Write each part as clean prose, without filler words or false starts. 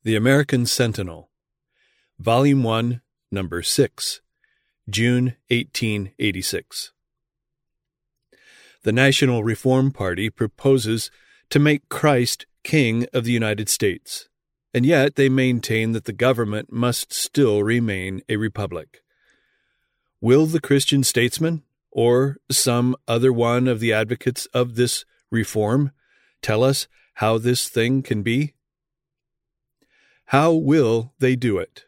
The American Sentinel, Volume 1, Number 6, June 1886. The National Reform Party proposes to make Christ King of the United States, and yet they maintain that the government must still remain a republic. Will the Christian statesman, or some other one of the advocates of this reform, tell us how this thing can be? How will they do it?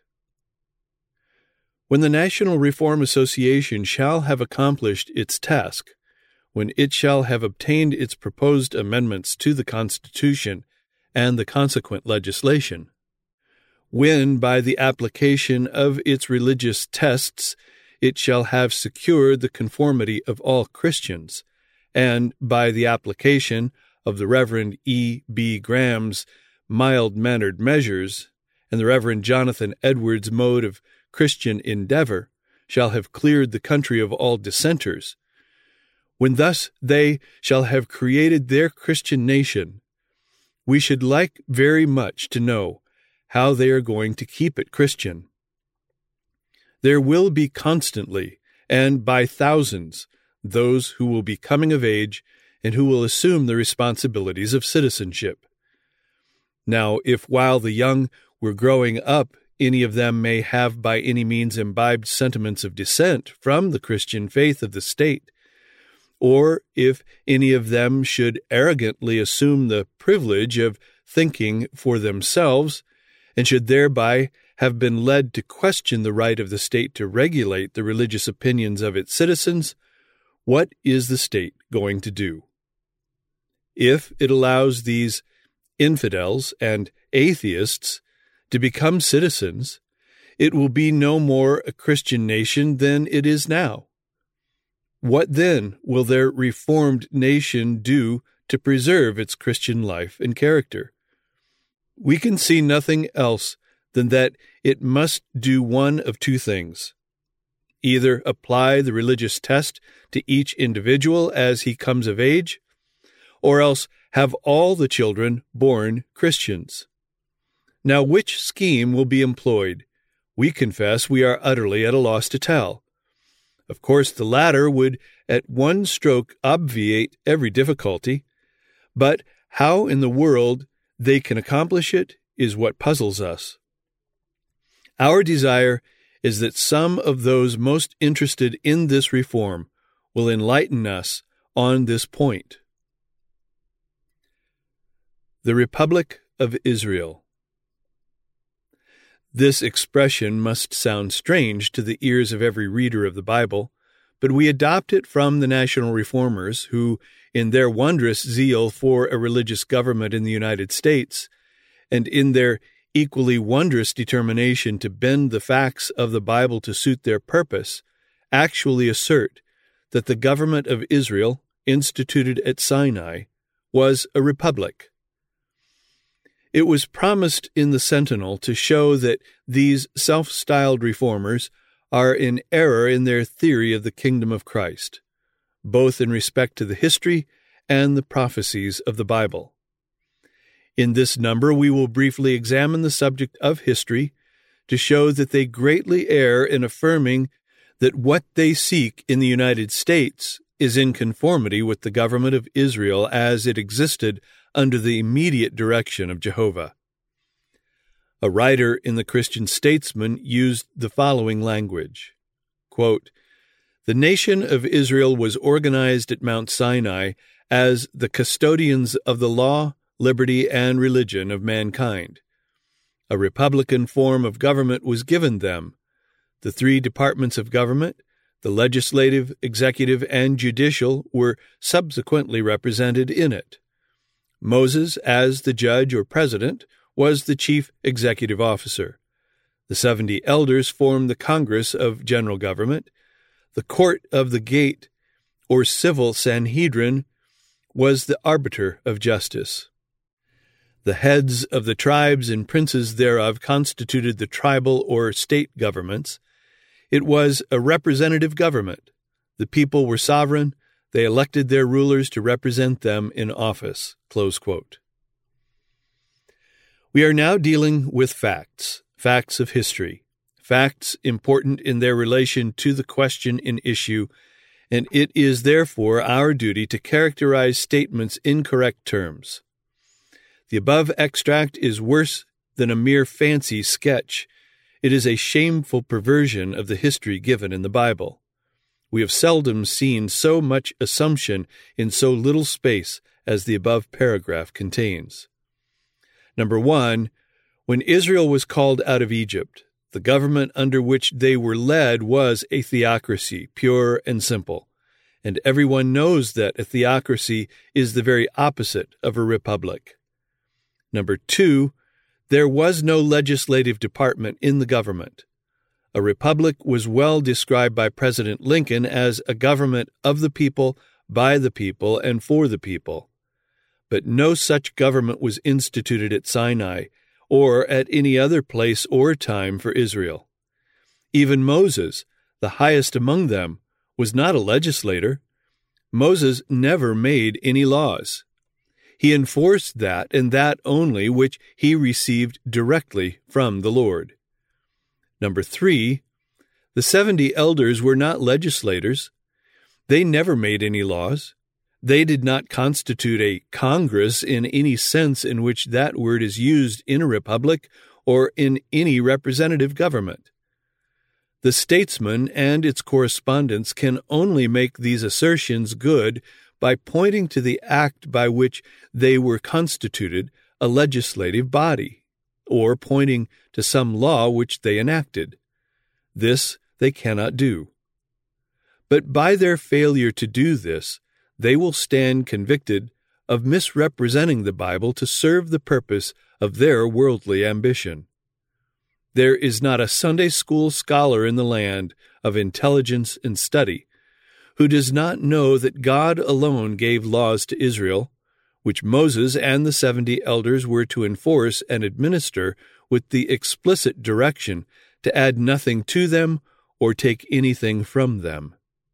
When the National Reform Association shall have accomplished its task, when it shall have obtained its proposed amendments to the Constitution and the consequent legislation, when by the application of its religious tests it shall have secured the conformity of all Christians, and by the application of the Reverend E. B. Graham's mild-mannered measures, and the Reverend Jonathan Edwards' mode of Christian endeavor, shall have cleared the country of all dissenters, when thus they shall have created their Christian nation, we should like very much to know how they are going to keep it Christian. There will be constantly, and by thousands, those who will be coming of age and who will assume the responsibilities of citizenship. Now, if while the young were growing up, any of them may have by any means imbibed sentiments of dissent from the Christian faith of the state, or if any of them should arrogantly assume the privilege of thinking for themselves, and should thereby have been led to question the right of the state to regulate the religious opinions of its citizens, what is the state going to do? If it allows these infidels and atheists to become citizens, it will be no more a Christian nation than it is now. What then will their reformed nation do to preserve its Christian life and character? We can see nothing else than that it must do one of two things: either apply the religious test to each individual as he comes of age, or else have all the children born Christians. Now, which scheme will be employed? We confess we are utterly at a loss to tell. Of course, the latter would at one stroke obviate every difficulty, but how in the world they can accomplish it is what puzzles us. Our desire is that some of those most interested in this reform will enlighten us on this point. The Republic of Israel. This expression must sound strange to the ears of every reader of the Bible, but we adopt it from the National Reformers, who, in their wondrous zeal for a religious government in the United States, and in their equally wondrous determination to bend the facts of the Bible to suit their purpose, actually assert that the government of Israel, instituted at Sinai, was a republic. It was promised in the Sentinel to show that these self-styled reformers are in error in their theory of the kingdom of Christ, both in respect to the history and the prophecies of the Bible. In this number, we will briefly examine the subject of history to show that they greatly err in affirming that what they seek in the United States is in conformity with the government of Israel as it existed under the immediate direction of Jehovah. A writer in the Christian Statesman used the following language, quote, "The nation of Israel was organized at Mount Sinai as the custodians of the law, liberty, and religion of mankind. A republican form of government was given them. The three departments of government, the legislative, executive, and judicial, were subsequently represented in it. Moses, as the judge or president, was the chief executive officer. The 70 elders formed the Congress of General Government. The court of the gate, or civil Sanhedrin, was the arbiter of justice. The heads of the tribes and princes thereof constituted the tribal or state governments. It was a representative government. The people were sovereign. They elected their rulers to represent them in office." Close quote. We are now dealing with facts of history, facts important in their relation to the question in issue, and it is therefore our duty to characterize statements in correct terms. The above extract is worse than a mere fancy sketch. It is a shameful perversion of the history given in the Bible. We have seldom seen so much assumption in so little space as the above paragraph contains. Number 1, when Israel was called out of Egypt, the government under which they were led was a theocracy, pure and simple, and everyone knows that a theocracy is the very opposite of a republic. Number 2, there was no legislative department in the government. A republic was well described by President Lincoln as a government of the people, by the people, and for the people. But no such government was instituted at Sinai or at any other place or time for Israel. Even Moses, the highest among them, was not a legislator. Moses never made any laws. He enforced that and that only which he received directly from the Lord. Number 3, the 70 elders were not legislators. They never made any laws. They did not constitute a Congress in any sense in which that word is used in a republic or in any representative government. The statesman and its correspondents can only make these assertions good by pointing to the act by which they were constituted a legislative body, or pointing to some law which they enacted. This they cannot do. But by their failure to do this, they will stand convicted of misrepresenting the Bible to serve the purpose of their worldly ambition. There is not a Sunday school scholar in the land of intelligence and study who does not know that God alone gave laws to Israel, which Moses and the 70 elders were to enforce and administer with the explicit direction to add nothing to them or take anything from them.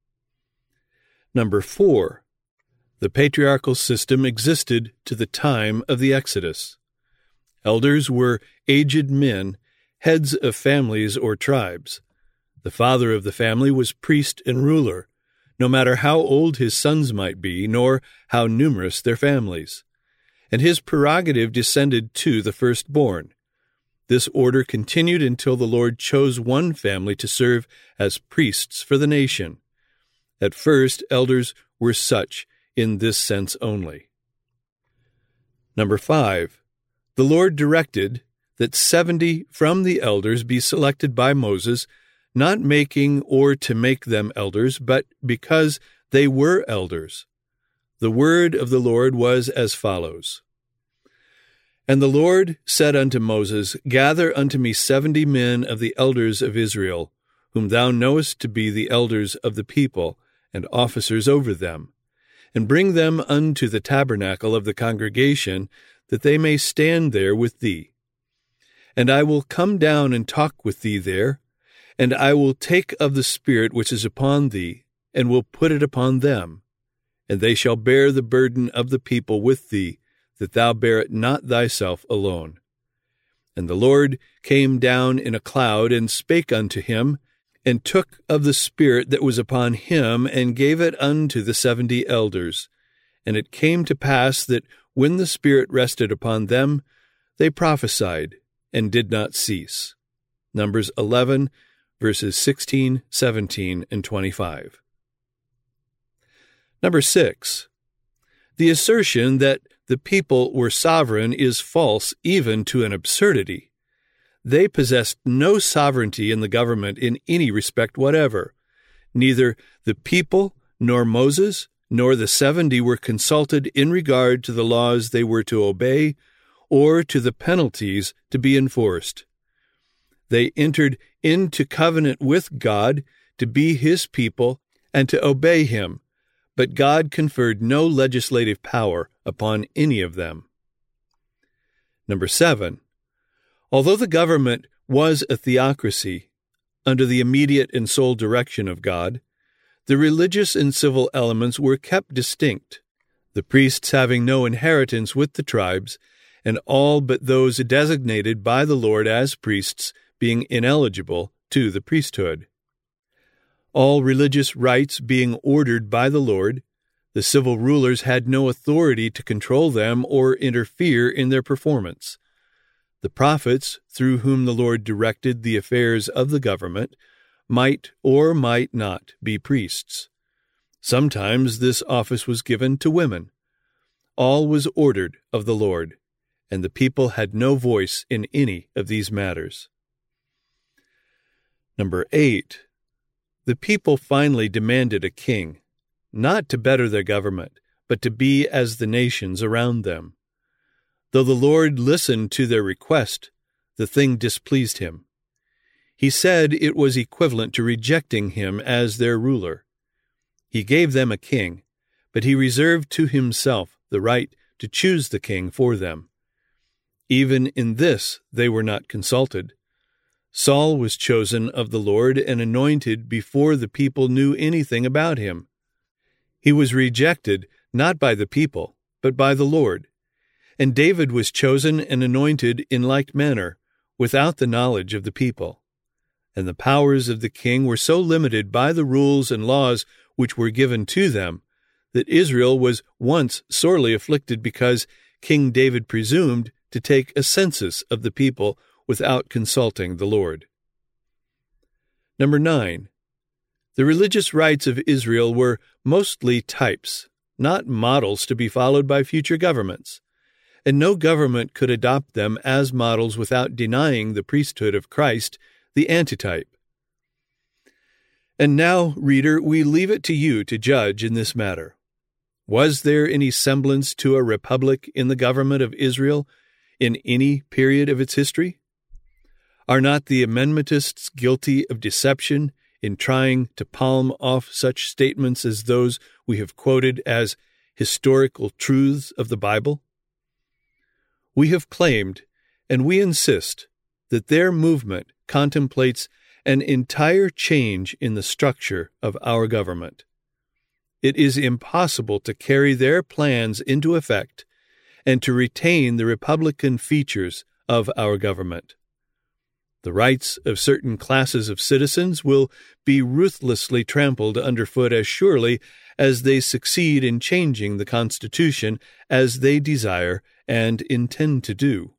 Number 4, the patriarchal system existed to the time of the Exodus. Elders were aged men, heads of families or tribes. The father of the family was priest and ruler, no matter how old his sons might be, nor how numerous their families. And his prerogative descended to the firstborn. This order continued until the Lord chose one family to serve as priests for the nation. At first, elders were such in this sense only. Number 5, the Lord directed that 70 from the elders be selected by Moses, not making or to make them elders, but because they were elders. The word of the Lord was as follows. And the Lord said unto Moses, Gather unto me 70 men of the elders of Israel, whom thou knowest to be the elders of the people, and officers over them, and bring them unto the tabernacle of the congregation, that they may stand there with thee. And I will come down and talk with thee there, and I will take of the Spirit which is upon thee, and will put it upon them. And they shall bear the burden of the people with thee, that thou bear it not thyself alone. And the Lord came down in a cloud, and spake unto him, and took of the Spirit that was upon him, and gave it unto the 70 elders. And it came to pass that when the Spirit rested upon them, they prophesied, and did not cease. Numbers 11, verses 16, 17, and 25. Number 6, the assertion that the people were sovereign is false even to an absurdity. They possessed no sovereignty in the government in any respect whatever. Neither the people, nor Moses, nor the 70 were consulted in regard to the laws they were to obey, or to the penalties to be enforced. They entered into covenant with God to be his people and to obey him, but God conferred no legislative power upon any of them. Number 7, although the government was a theocracy under the immediate and sole direction of God, the religious and civil elements were kept distinct, the priests having no inheritance with the tribes, and all but those designated by the Lord as priests being ineligible to the priesthood. All religious rites being ordered by the Lord, the civil rulers had no authority to control them or interfere in their performance. The prophets, through whom the Lord directed the affairs of the government, might or might not be priests. Sometimes this office was given to women. All was ordered of the Lord, and the people had no voice in any of these matters. Number 8. The people finally demanded a king, not to better their government, but to be as the nations around them. Though the Lord listened to their request, the thing displeased him. He said it was equivalent to rejecting him as their ruler. He gave them a king, but he reserved to himself the right to choose the king for them. Even in this they were not consulted. Saul was chosen of the Lord and anointed before the people knew anything about him. He was rejected not by the people, but by the Lord. And David was chosen and anointed in like manner, without the knowledge of the people. And the powers of the king were so limited by the rules and laws which were given to them, that Israel was once sorely afflicted because King David presumed to take a census of the people without consulting the Lord. Number 9. The religious rites of Israel were mostly types, not models to be followed by future governments, and no government could adopt them as models without denying the priesthood of Christ, the antitype. And now, reader, we leave it to you to judge in this matter. Was there any semblance to a republic in the government of Israel in any period of its history? Are not the amendmentists guilty of deception in trying to palm off such statements as those we have quoted as historical truths of the Bible? We have claimed, and we insist, that their movement contemplates an entire change in the structure of our government. It is impossible to carry their plans into effect and to retain the republican features of our government. The rights of certain classes of citizens will be ruthlessly trampled underfoot as surely as they succeed in changing the Constitution as they desire and intend to do.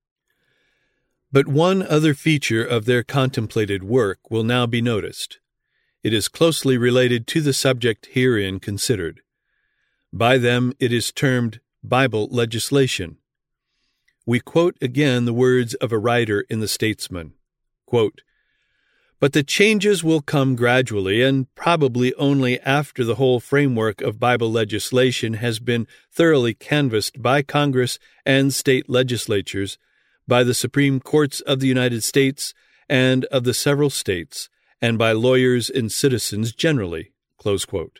But one other feature of their contemplated work will now be noticed. It is closely related to the subject herein considered. By them it is termed Bible legislation. We quote again the words of a writer in the Statesman, quote, "But the changes will come gradually and probably only after the whole framework of Bible legislation has been thoroughly canvassed by Congress and state legislatures, by the Supreme Courts of the United States and of the several states, and by lawyers and citizens generally." Close quote.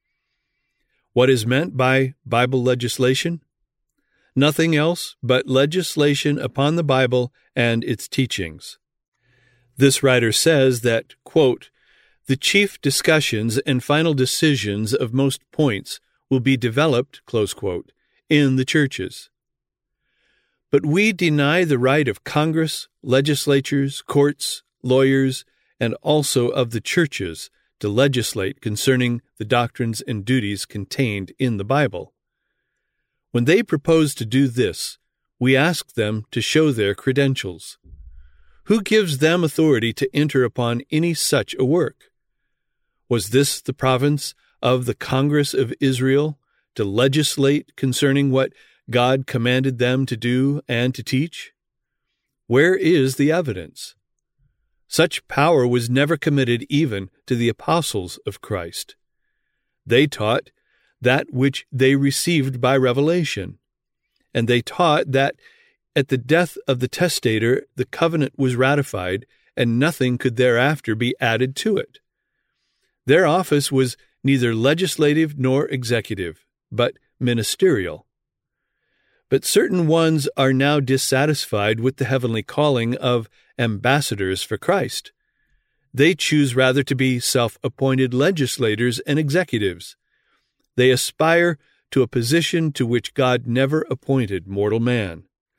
What is meant by Bible legislation? Nothing else but legislation upon the Bible and its teachings. This writer says that, quote, "the chief discussions and final decisions of most points will be developed," close quote, in the churches. But we deny the right of Congress, legislatures, courts, lawyers, and also of the churches to legislate concerning the doctrines and duties contained in the Bible. When they propose to do this, we ask them to show their credentials. Who gives them authority to enter upon any such a work? Was this the province of the Congress of Israel to legislate concerning what God commanded them to do and to teach? Where is the evidence? Such power was never committed even to the apostles of Christ. They taught that which they received by revelation, and they taught that at the death of the testator the covenant was ratified, and nothing could thereafter be added to it. Their office was neither legislative nor executive, but ministerial. But certain ones are now dissatisfied with the heavenly calling of ambassadors for Christ. They choose rather to be self-appointed legislators and executives. They aspire to a position to which God never appointed mortal man.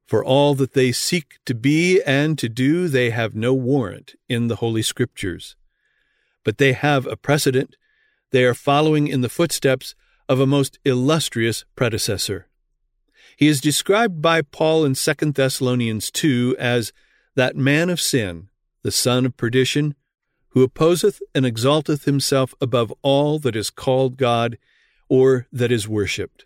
For all that they seek to be and to do, they have no warrant in the Holy Scriptures. But they have a precedent. They are following in the footsteps of a most illustrious predecessor. He is described by Paul in 2 Thessalonians 2 as that man of sin, the son of perdition, who opposeth and exalteth himself above all that is called God or that is worshipped.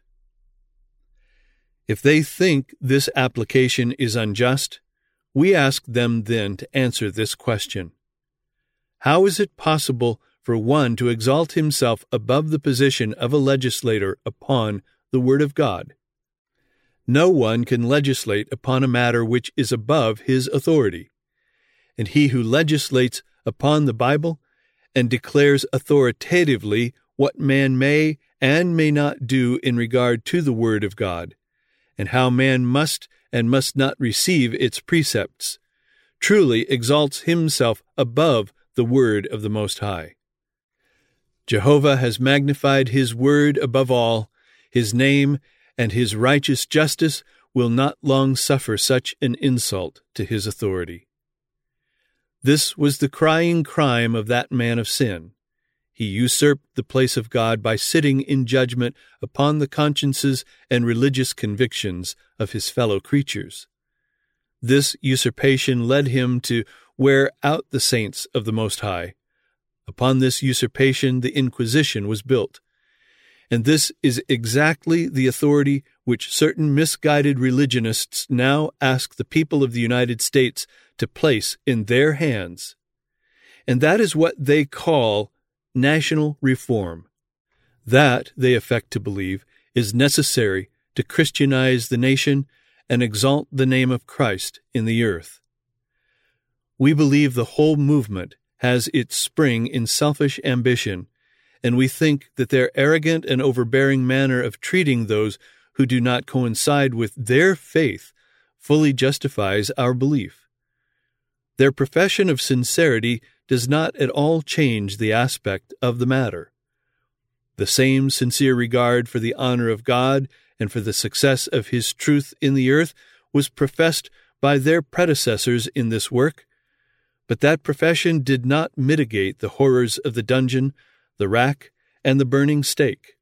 If they think this application is unjust, we ask them then to answer this question. How is it possible for one to exalt himself above the position of a legislator upon the Word of God? No one can legislate upon a matter which is above his authority, and he who legislates upon the Bible and declares authoritatively what man may and may not do in regard to the Word of God, and how man must and must not receive its precepts, truly exalts himself above the Word of the Most High. Jehovah has magnified His Word above all. His name and His righteous justice will not long suffer such an insult to His authority. This was the crying crime of that man of sin. He usurped the place of God by sitting in judgment upon the consciences and religious convictions of his fellow creatures. This usurpation led him to wear out the saints of the Most High. Upon this usurpation the Inquisition was built. And this is exactly the authority which certain misguided religionists now ask the people of the United States to place in their hands. And that is what they call national reform. That, they affect to believe, is necessary to Christianize the nation and exalt the name of Christ in the earth. We believe the whole movement has its spring in selfish ambition, and we think that their arrogant and overbearing manner of treating those who do not coincide with their faith fully justifies our belief. Their profession of sincerity does not at all change the aspect of the matter. The same sincere regard for the honor of God and for the success of His truth in the earth was professed by their predecessors in this work, but that profession did not mitigate the horrors of the dungeon, the rack, and the burning stake.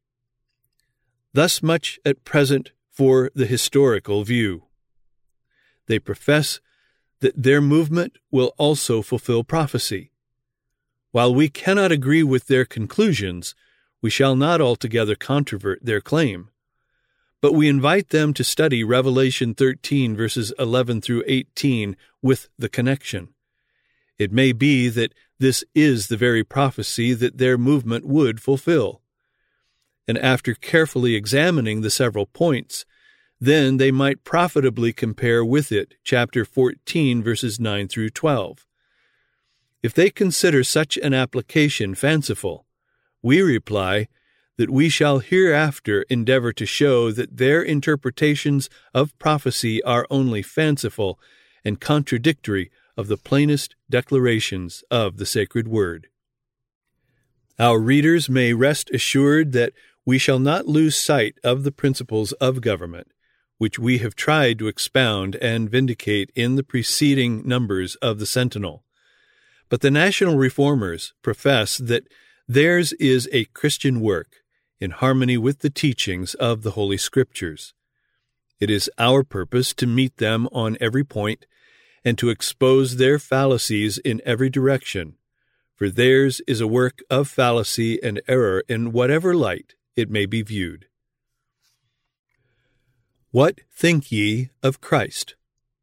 Thus much at present for the historical view. They profess that their movement will also fulfill prophecy. While we cannot agree with their conclusions, we shall not altogether controvert their claim. But we invite them to study Revelation 13, verses 11 through 18, with the connection. It may be that this is the very prophecy that their movement would fulfill. And after carefully examining the several points, then they might profitably compare with it chapter 14, verses 9 through 12. If they consider such an application fanciful, we reply that we shall hereafter endeavor to show that their interpretations of prophecy are only fanciful and contradictory of the plainest declarations of the sacred word. Our readers may rest assured that we shall not lose sight of the principles of government, which we have tried to expound and vindicate in the preceding numbers of the Sentinel. But the national reformers profess that theirs is a Christian work in harmony with the teachings of the Holy Scriptures. It is our purpose to meet them on every point and to expose their fallacies in every direction, for theirs is a work of fallacy and error in whatever light it may be viewed. What think ye of Christ?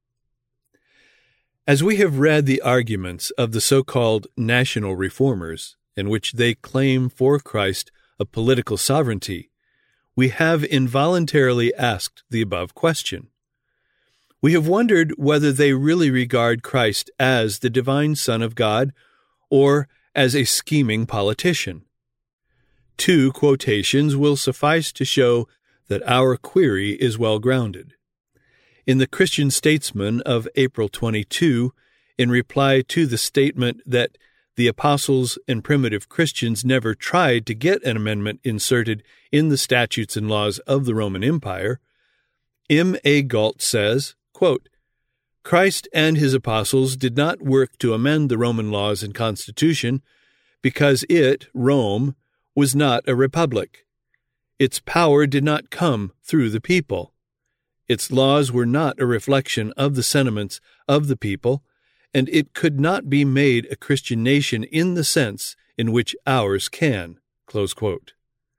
As we have read the arguments of the so-called national reformers, in which they claim for Christ a political sovereignty, we have involuntarily asked the above question. We have wondered whether they really regard Christ as the divine Son of God or as a scheming politician. 2 quotations will suffice to show that our query is well-grounded. In the Christian Statesman of April 22, in reply to the statement that the apostles and primitive Christians never tried to get an amendment inserted in the statutes and laws of the Roman Empire, M. A. Galt says, quote, Christ and his apostles did not work to amend the Roman laws and constitution because it, Rome, was not a republic. Its power did not come through the people. Its laws were not a reflection of the sentiments of the people, and it could not be made a Christian nation in the sense in which ours can. Close quote.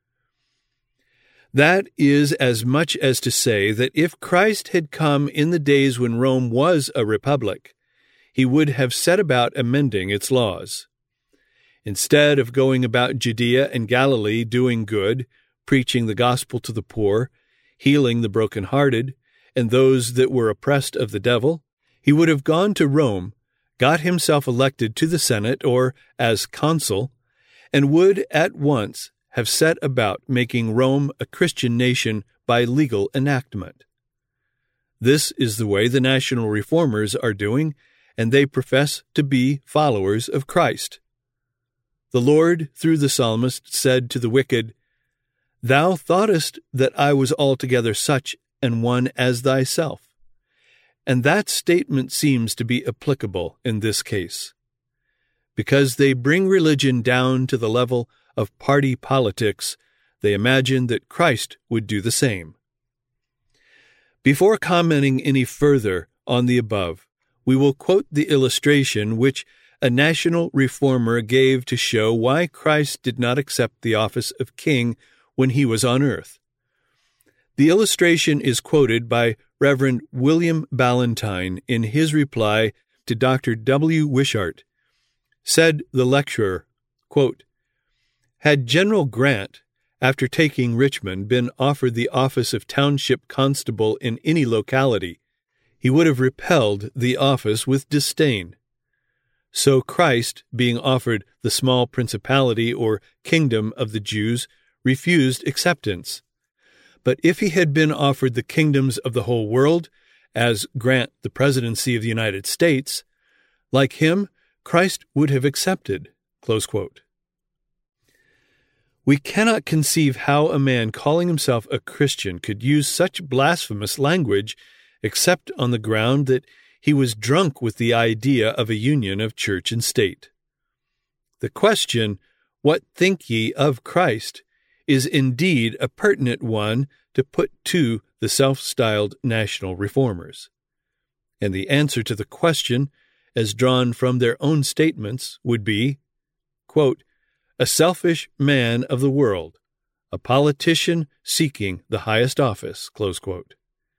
That is as much as to say that if Christ had come in the days when Rome was a republic, he would have set about amending its laws. Instead of going about Judea and Galilee doing good, preaching the gospel to the poor, healing the brokenhearted, and those that were oppressed of the devil, he would have gone to Rome, got himself elected to the Senate or as consul, and would at once have set about making Rome a Christian nation by legal enactment. This is the way the national reformers are doing, and they profess to be followers of Christ. The Lord, through the psalmist, said to the wicked, Thou thoughtest that I was altogether such an one as thyself. And that statement seems to be applicable in this case. Because they bring religion down to the level of party politics, they imagine that Christ would do the same. Before commenting any further on the above, we will quote the illustration which a national reformer gave to show why Christ did not accept the office of king when he was on earth. The illustration is quoted by Reverend William Ballantyne in his reply to Dr. W. Wishart. Said the lecturer, quote, Had General Grant, after taking Richmond, been offered the office of township constable in any locality, he would have repelled the office with disdain. So Christ, being offered the small principality or kingdom of the Jews, refused acceptance. But if he had been offered the kingdoms of the whole world, as Grant the presidency of the United States, like him, Christ would have accepted. Close quote. We cannot conceive how a man calling himself a Christian could use such blasphemous language except on the ground that he was drunk with the idea of a union of church and state. The question, What think ye of Christ? Is indeed a pertinent one to put to the self-styled national reformers. And the answer to the question, as drawn from their own statements, would be, quote, a selfish man of the world, a politician seeking the highest office, close quote.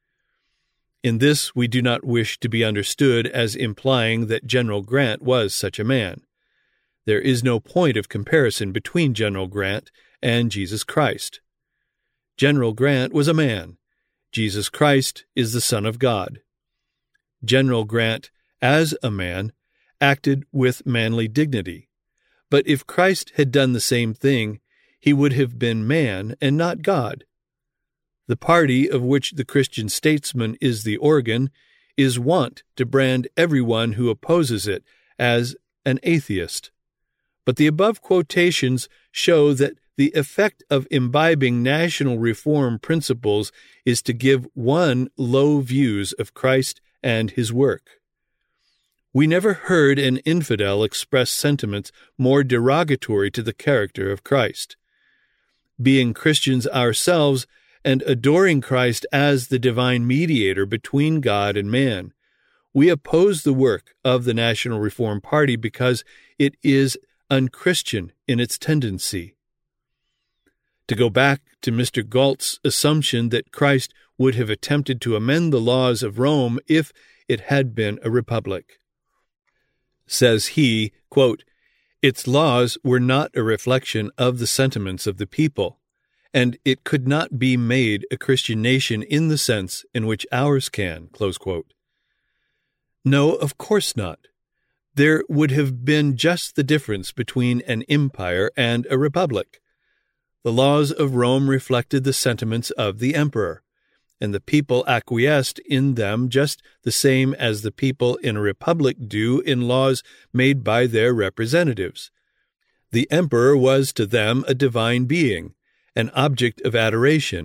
In this we do not wish to be understood as implying that General Grant was such a man. There is no point of comparison between General Grant and Jesus Christ. General Grant was a man. Jesus Christ is the Son of God. General Grant, as a man, acted with manly dignity. But if Christ had done the same thing, he would have been man and not God. The party of which the Christian statesman is the organ is wont to brand everyone who opposes it as an atheist. But the above quotations show that the effect of imbibing national reform principles is to give one low views of Christ and his work. We never heard an infidel express sentiments more derogatory to the character of Christ. Being Christians ourselves and adoring Christ as the divine mediator between God and man, we oppose the work of the National Reform Party because it is unchristian in its tendency. To go back to Mr. Galt's assumption that Christ would have attempted to amend the laws of Rome if it had been a republic. Says he, quote, its laws were not a reflection of the sentiments of the people, and it could not be made a Christian nation in the sense in which ours can, close quote. No, of course not. There would have been just the difference between an empire and a republic. The laws of Rome reflected the sentiments of the emperor, and the people acquiesced in them just the same as the people in a republic do in laws made by their representatives. The emperor was to them a divine being, an object of adoration,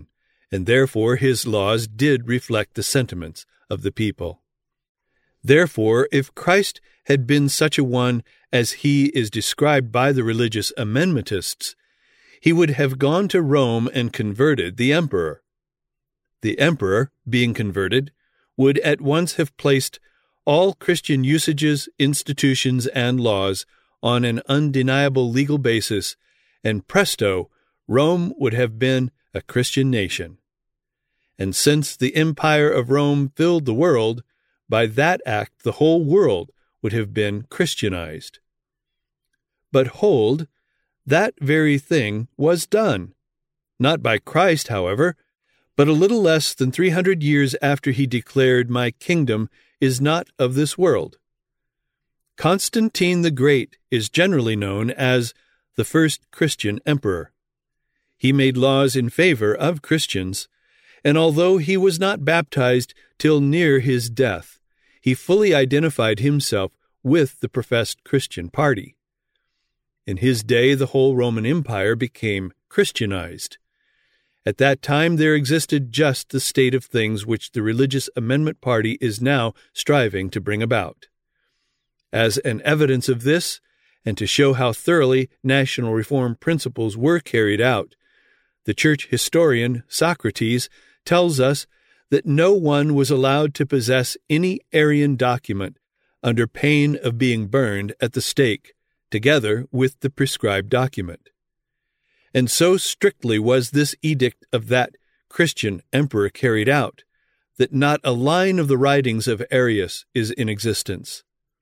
and therefore his laws did reflect the sentiments of the people. Therefore, if Christ had been such a one as he is described by the religious amendmentists, he would have gone to Rome and converted the emperor. The emperor, being converted, would at once have placed all Christian usages, institutions, and laws on an undeniable legal basis, and presto, Rome would have been a Christian nation. And since the empire of Rome filled the world, by that act the whole world would have been Christianized. But hold, that very thing was done. Not by Christ, however, but a little less than 300 years after he declared, "My kingdom is not of this world." Constantine the Great is generally known as the first Christian emperor. He made laws in favor of Christians, and although he was not baptized till near his death, he fully identified himself with the professed Christian party. In his day, the whole Roman Empire became Christianized. At that time, there existed just the state of things which the religious amendment party is now striving to bring about. As an evidence of this, and to show how thoroughly national reform principles were carried out, the church historian Socrates tells us that no one was allowed to possess any Arian document under pain of being burned at the stake, together with the prescribed document. And so strictly was this edict of that Christian emperor carried out, that not a line of the writings of Arius is in existence.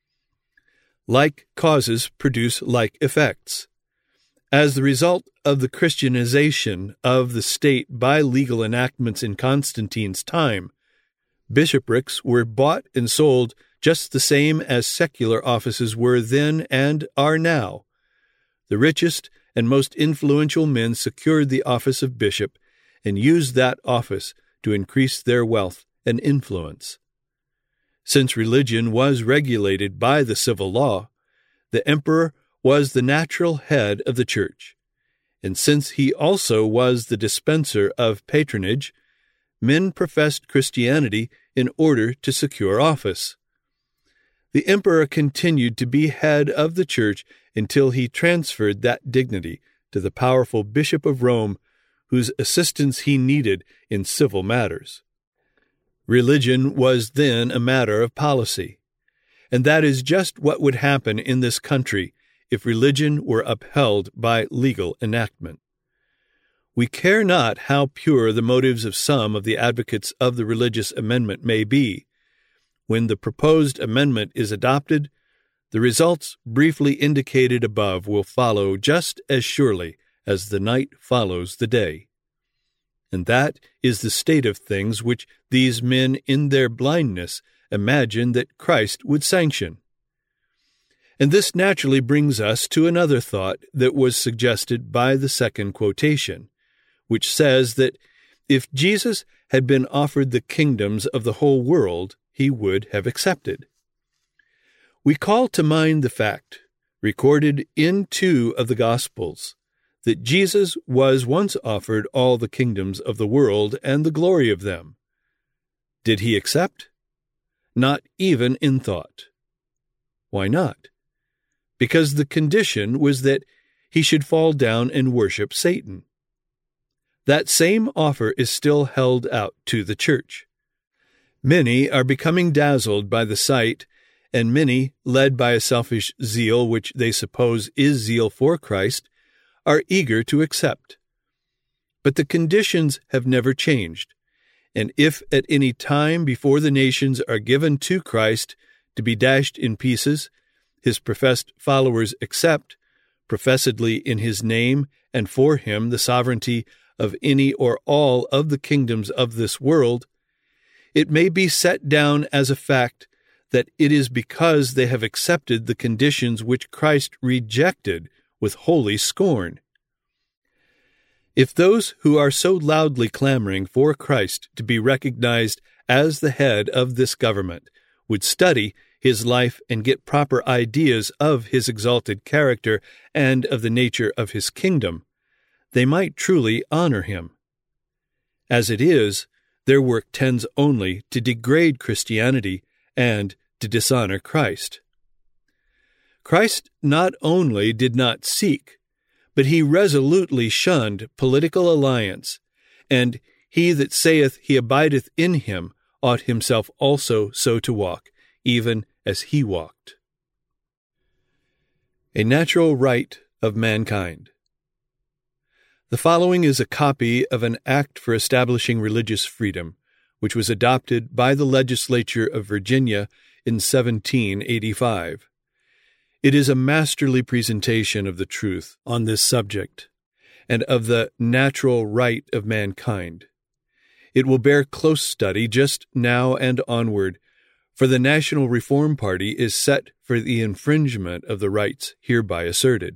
Like causes produce like effects. As the result of the Christianization of the state by legal enactments in Constantine's time, bishoprics were bought and sold just the same as secular offices were then and are now. The richest and most influential men secured the office of bishop and used that office to increase their wealth and influence. Since religion was regulated by the civil law, the emperor was the natural head of the church, and since he also was the dispenser of patronage, men professed Christianity in order to secure office. The emperor continued to be head of the church until he transferred that dignity to the powerful Bishop of Rome, whose assistance he needed in civil matters. Religion was then a matter of policy, and that is just what would happen in this country if religion were upheld by legal enactment. We care not how pure the motives of some of the advocates of the religious amendment may be. When the proposed amendment is adopted, the results briefly indicated above will follow just as surely as the night follows the day. And that is the state of things which these men in their blindness imagined that Christ would sanction. And this naturally brings us to another thought that was suggested by the second quotation, which says that if Jesus had been offered the kingdoms of the whole world, he would have accepted. We call to mind the fact, recorded in 2 of the Gospels, that Jesus was once offered all the kingdoms of the world and the glory of them. Did he accept? Not even in thought. Why not? Because the condition was that he should fall down and worship Satan. That same offer is still held out to the church. Many are becoming dazzled by the sight, and many, led by a selfish zeal which they suppose is zeal for Christ, are eager to accept. But the conditions have never changed, and if at any time before the nations are given to Christ to be dashed in pieces, his professed followers accept, professedly in his name and for him, the sovereignty of any or all of the kingdoms of this world, it may be set down as a fact that it is because they have accepted the conditions which Christ rejected with holy scorn. If those who are so loudly clamoring for Christ to be recognized as the head of this government would study his life and get proper ideas of his exalted character and of the nature of his kingdom, they might truly honor him. As it is, their work tends only to degrade Christianity and to dishonor Christ. Christ not only did not seek, but he resolutely shunned political alliance, and he that saith he abideth in him ought himself also so to walk, even as he walked. A natural right of mankind. The following is a copy of an Act for Establishing Religious Freedom, which was adopted by the legislature of Virginia in 1785. It is a masterly presentation of the truth on this subject and of the natural right of mankind. It will bear close study just now and onward, for the National Reform Party is set for the infringement of the rights hereby asserted.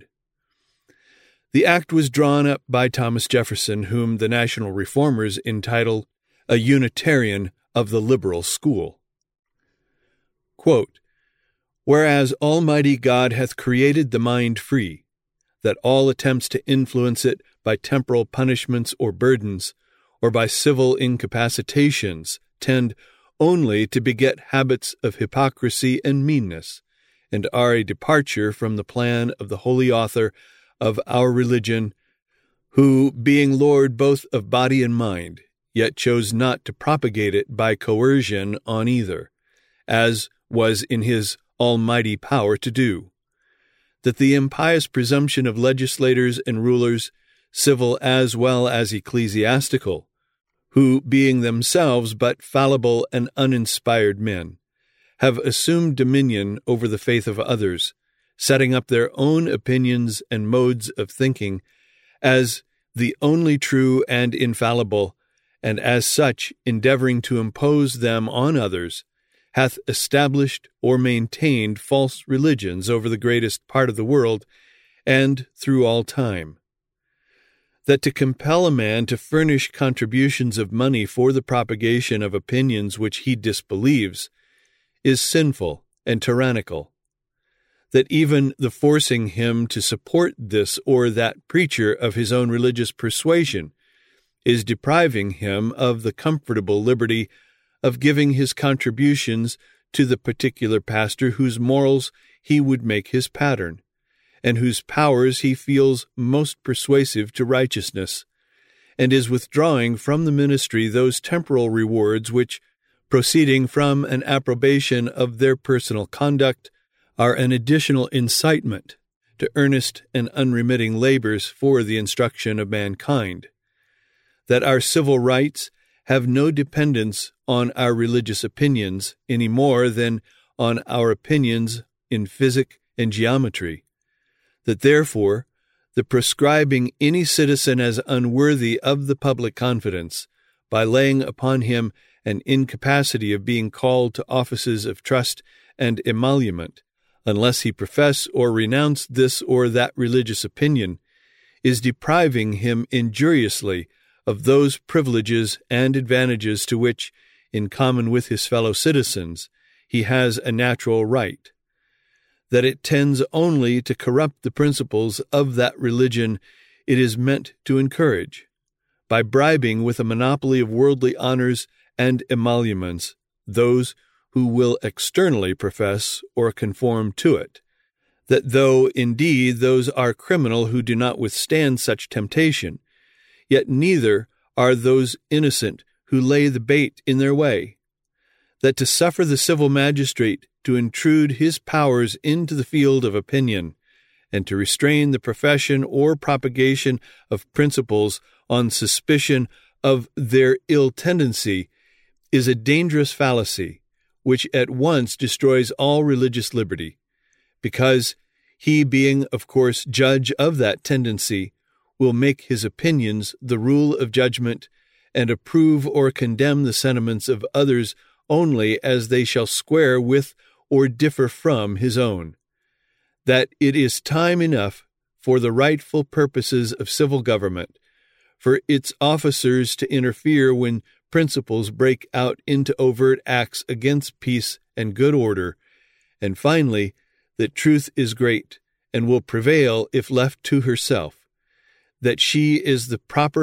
The act was drawn up by Thomas Jefferson, whom the National Reformers entitle a Unitarian of the liberal school. Quote, "Whereas Almighty God hath created the mind free, that all attempts to influence it by temporal punishments or burdens, or by civil incapacitations, tend only to beget habits of hypocrisy and meanness, and are a departure from the plan of the Holy Author of our religion, who, being Lord both of body and mind, yet chose not to propagate it by coercion on either, as was in his almighty power to do, that the impious presumption of legislators and rulers, civil as well as ecclesiastical, who, being themselves but fallible and uninspired men, have assumed dominion over the faith of others, setting up their own opinions and modes of thinking as the only true and infallible, and as such endeavoring to impose them on others, hath established or maintained false religions over the greatest part of the world and through all time. That to compel a man to furnish contributions of money for the propagation of opinions which he disbelieves is sinful and tyrannical. That even the forcing him to support this or that preacher of his own religious persuasion is depriving him of the comfortable liberty of giving his contributions to the particular pastor whose morals he would make his pattern, and whose powers he feels most persuasive to righteousness, and is withdrawing from the ministry those temporal rewards which, proceeding from an approbation of their personal conduct, are an additional incitement to earnest and unremitting labors for the instruction of mankind. That our civil rights have no dependence on our religious opinions any more than on our opinions in physic and geometry. That therefore, the proscribing any citizen as unworthy of the public confidence, by laying upon him an incapacity of being called to offices of trust and emolument, unless he profess or renounce this or that religious opinion, is depriving him injuriously of those privileges and advantages to which, in common with his fellow citizens, he has a natural right. That it tends only to corrupt the principles of that religion it is meant to encourage, by bribing with a monopoly of worldly honors and emoluments those who will externally profess or conform to it, that though indeed those are criminal who do not withstand such temptation, yet neither are those innocent who lay the bait in their way, that to suffer the civil magistrate to intrude his powers into the field of opinion, and to restrain the profession or propagation of principles on suspicion of their ill tendency, is a dangerous fallacy, which at once destroys all religious liberty, because he, being, of course, judge of that tendency, will make his opinions the rule of judgment, and approve or condemn the sentiments of others only as they shall square with or differ from his own. That it is time enough for the rightful purposes of civil government, for its officers to interfere when principles break out into overt acts against peace and good order, and finally, that truth is great and will prevail if left to herself, that she is the proper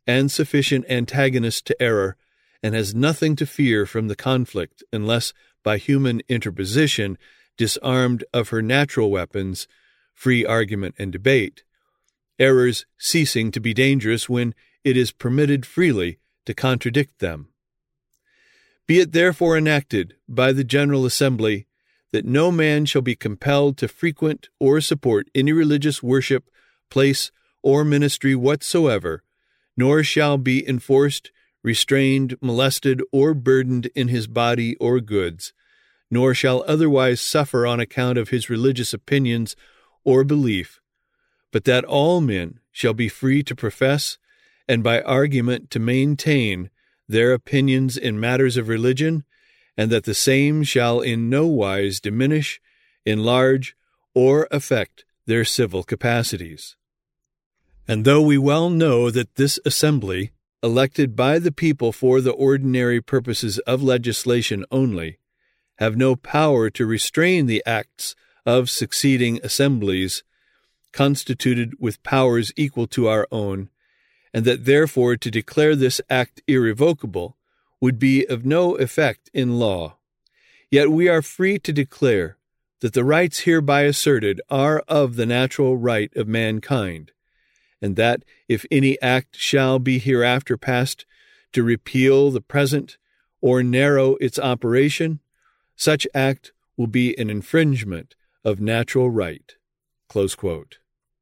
and sufficient antagonist to error, and has nothing to fear from the conflict unless by human interposition, disarmed of her natural weapons, free argument and debate, errors ceasing to be dangerous when it is permitted freely to contradict them. Be it therefore enacted by the General Assembly that no man shall be compelled to frequent or support any religious worship, place, or ministry whatsoever, nor shall be enforced, restrained, molested, or burdened in his body or goods, nor shall otherwise suffer on account of his religious opinions or belief, but that all men shall be free to profess, and by argument to maintain, their opinions in matters of religion, and that the same shall in no wise diminish, enlarge, or affect their civil capacities. And though we well know that this assembly, elected by the people for the ordinary purposes of legislation only, have no power to restrain the acts of succeeding assemblies, constituted with powers equal to our own, and that therefore to declare this act irrevocable would be of no effect in law. Yet we are free to declare that the rights hereby asserted are of the natural right of mankind, and that if any act shall be hereafter passed to repeal the present or narrow its operation, such act will be an infringement of natural right. Close quote.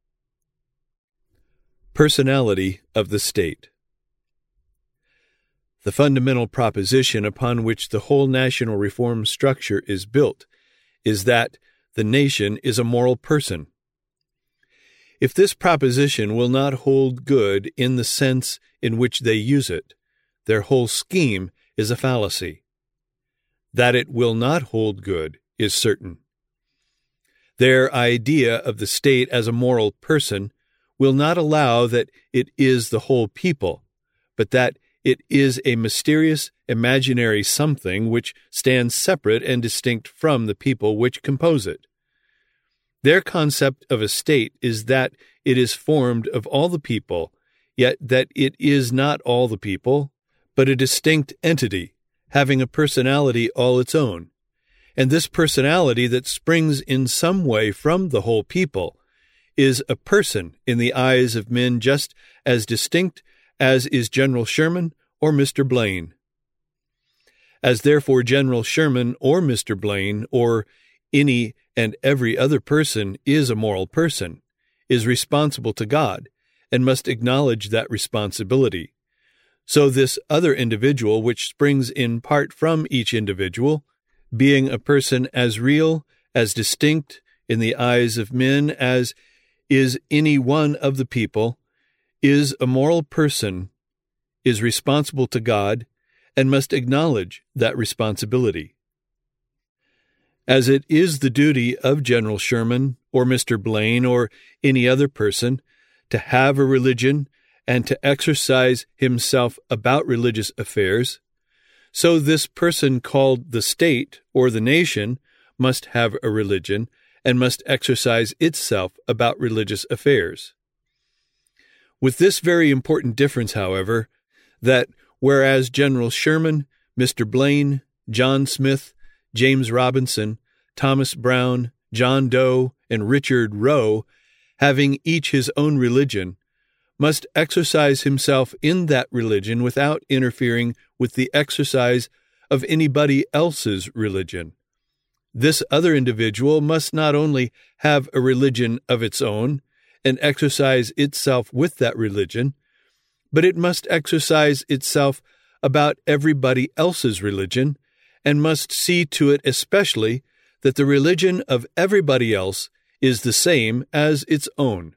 Personality of the state. The fundamental proposition upon which the whole national reform structure is built is that the nation is a moral person. If this proposition will not hold good in the sense in which they use it, their whole scheme is a fallacy. That it will not hold good is certain. Their idea of the state as a moral person will not allow that it is the whole people, but that it is a mysterious, imaginary something which stands separate and distinct from the people which compose it. Their concept of a state is that it is formed of all the people, yet that it is not all the people, but a distinct entity, having a personality all its own, and this personality that springs in some way from the whole people is a person in the eyes of men just as distinct as is General Sherman or Mr. Blaine. As therefore General Sherman or Mr. Blaine or any and every other person is a moral person, is responsible to God, and must acknowledge that responsibility, so this other individual, which springs in part from each individual, being a person as real, as distinct in the eyes of men as is any one of the people, is a moral person, is responsible to God, and must acknowledge that responsibility. As it is the duty of General Sherman or Mr. Blaine or any other person to have a religion and to exercise himself about religious affairs, so this person called the state or the nation must have a religion and must exercise itself about religious affairs. With this very important difference, however, that whereas General Sherman, Mr. Blaine, John Smith, James Robinson, Thomas Brown, John Doe, and Richard Roe, having each his own religion, must exercise himself in that religion without interfering with the exercise of anybody else's religion. This other individual must not only have a religion of its own and exercise itself with that religion, but it must exercise itself about everybody else's religion, and must see to it especially that the religion of everybody else is the same as its own.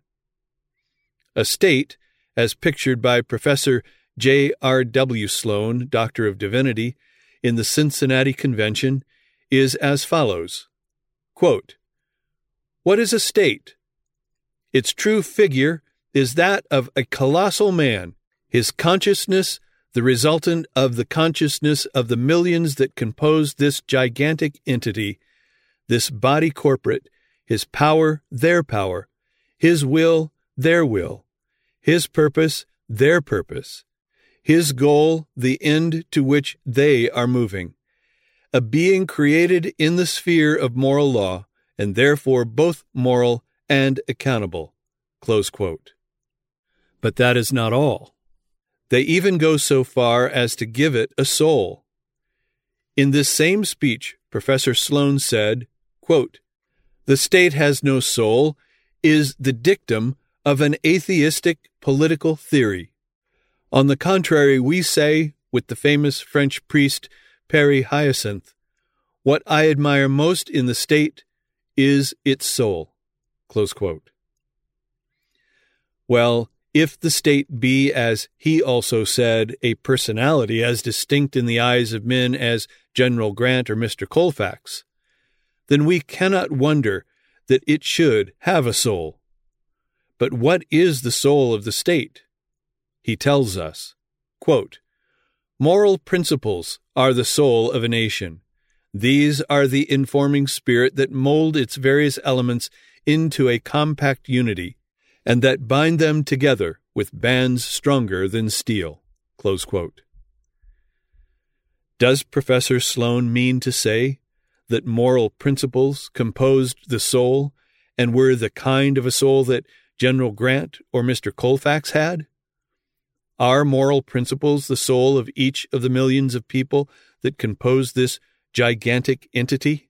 A state, as pictured by Professor J.R.W. Sloan, Doctor of Divinity, in the Cincinnati Convention, is as follows, quote, "What is a state? Its true figure is that of a colossal man, his consciousness the resultant of the consciousness of the millions that compose this gigantic entity, this body corporate, his power, their power, his will, their will, his purpose, their purpose, his goal the end to which they are moving, a being created in the sphere of moral law, and therefore both moral and accountable." Close quote. But that is not all. They even go so far as to give it a soul. In this same speech, Professor Sloan said, quote, "The state has no soul is the dictum of an atheistic political theory. On the contrary, we say, with the famous French priest Père Hyacinthe, what I admire most in the state is its soul." Close quote. Well, if the state be, as he also said, a personality as distinct in the eyes of men as General Grant or Mr. Colfax, then we cannot wonder that it should have a soul. But what is the soul of the state? He tells us, quote, "Moral principles are the soul of a nation. These are the informing spirit that mold its various elements into a compact unity, and that bind them together with bands stronger than steel." Close quote. Does Professor Sloan mean to say that moral principles composed the soul and were the kind of a soul that General Grant or Mr. Colfax had? Are moral principles the soul of each of the millions of people that compose this gigantic entity?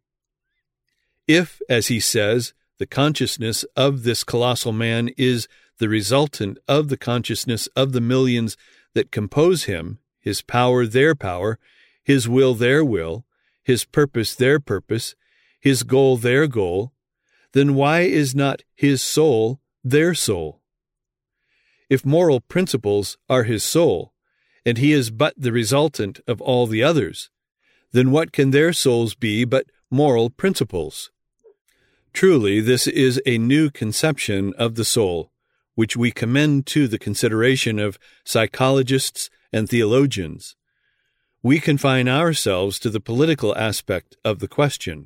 If, as he says, the consciousness of this colossal man is the resultant of the consciousness of the millions that compose him, his power their power, his will their will, his purpose their purpose, his goal their goal, then why is not his soul their soul? If moral principles are his soul, and he is but the resultant of all the others, then what can their souls be but moral principles? Truly, this is a new conception of the soul, which we commend to the consideration of psychologists and theologians. We confine ourselves to the political aspect of the question.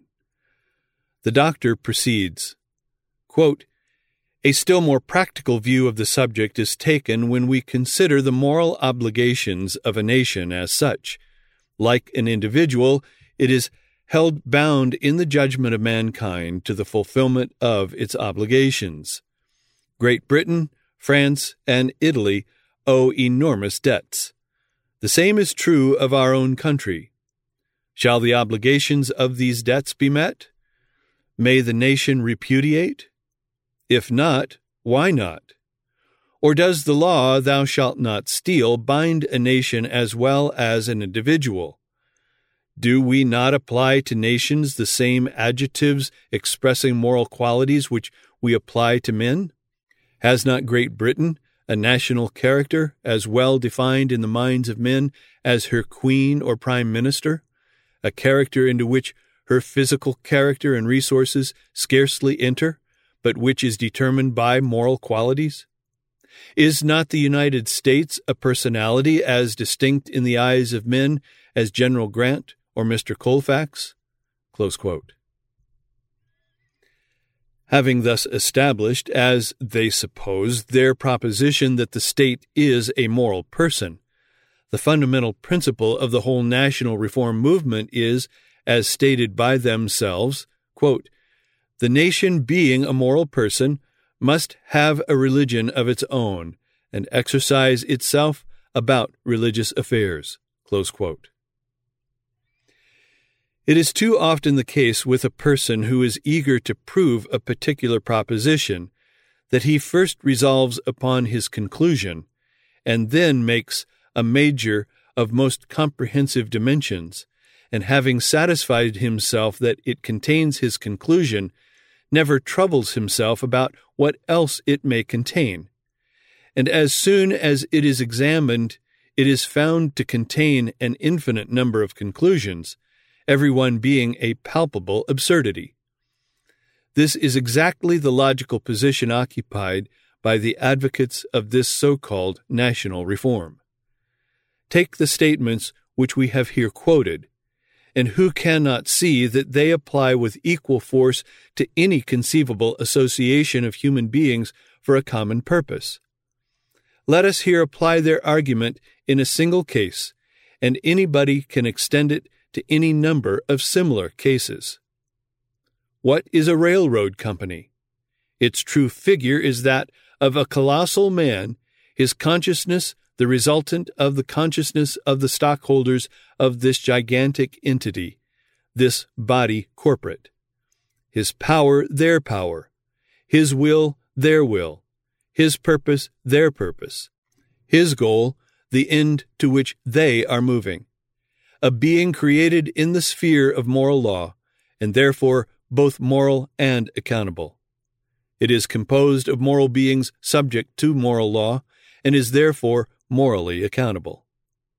The doctor proceeds, quote, "A still more practical view of the subject is taken when we consider the moral obligations of a nation as such. Like an individual, it is held bound in the judgment of mankind to the fulfillment of its obligations. Great Britain, France, and Italy owe enormous debts. The same is true of our own country. Shall the obligations of these debts be met? May the nation repudiate? If not, why not? Or does the law, 'Thou shalt not steal,' bind a nation as well as an individual? Do we not apply to nations the same adjectives expressing moral qualities which we apply to men? Has not Great Britain a national character as well defined in the minds of men as her queen or prime minister, a character into which her physical character and resources scarcely enter, but which is determined by moral qualities? Is not the United States a personality as distinct in the eyes of men as General Grant or Mr. Colfax?" Close quote. Having thus established, as they suppose, their proposition that the state is a moral person, the fundamental principle of the whole national reform movement is, as stated by themselves, quote, "The nation being a moral person must have a religion of its own and exercise itself about religious affairs." Close quote. It is too often the case with a person who is eager to prove a particular proposition that he first resolves upon his conclusion and then makes a major of most comprehensive dimensions, and having satisfied himself that it contains his conclusion, never troubles himself about what else it may contain. And as soon as it is examined, it is found to contain an infinite number of conclusions, every one being a palpable absurdity. This is exactly the logical position occupied by the advocates of this so-called national reform. Take the statements which we have here quoted, and who cannot see that they apply with equal force to any conceivable association of human beings for a common purpose? Let us here apply their argument in a single case, and anybody can extend it to any number of similar cases. What is a railroad company? Its true figure is that of a colossal man, his consciousness the resultant of the consciousness of the stockholders of this gigantic entity, this body corporate. His power, their power. His will, their will. His purpose, their purpose. His goal, the end to which they are moving. A being created in the sphere of moral law, and therefore both moral and accountable. It is composed of moral beings subject to moral law, and is therefore morally accountable.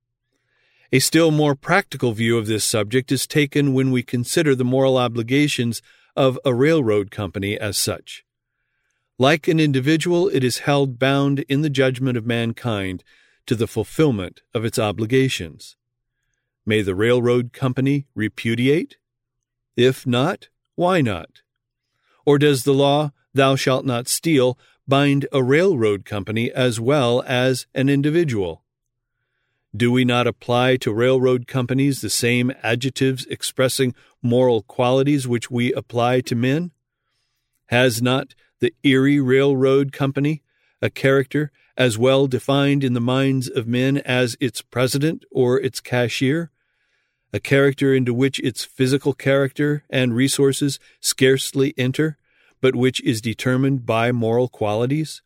A still more practical view of this subject is taken when we consider the moral obligations of a railroad company as such. Like an individual, it is held bound in the judgment of mankind to the fulfillment of its obligations. May the railroad company repudiate? If not, why not? Or does the law, "Thou shalt not steal," bind a railroad company as well as an individual? Do we not apply to railroad companies the same adjectives expressing moral qualities which we apply to men? Has not the Erie Railroad Company a character as well defined in the minds of men as its president or its cashier, a character into which its physical character and resources scarcely enter, but which is determined by moral qualities?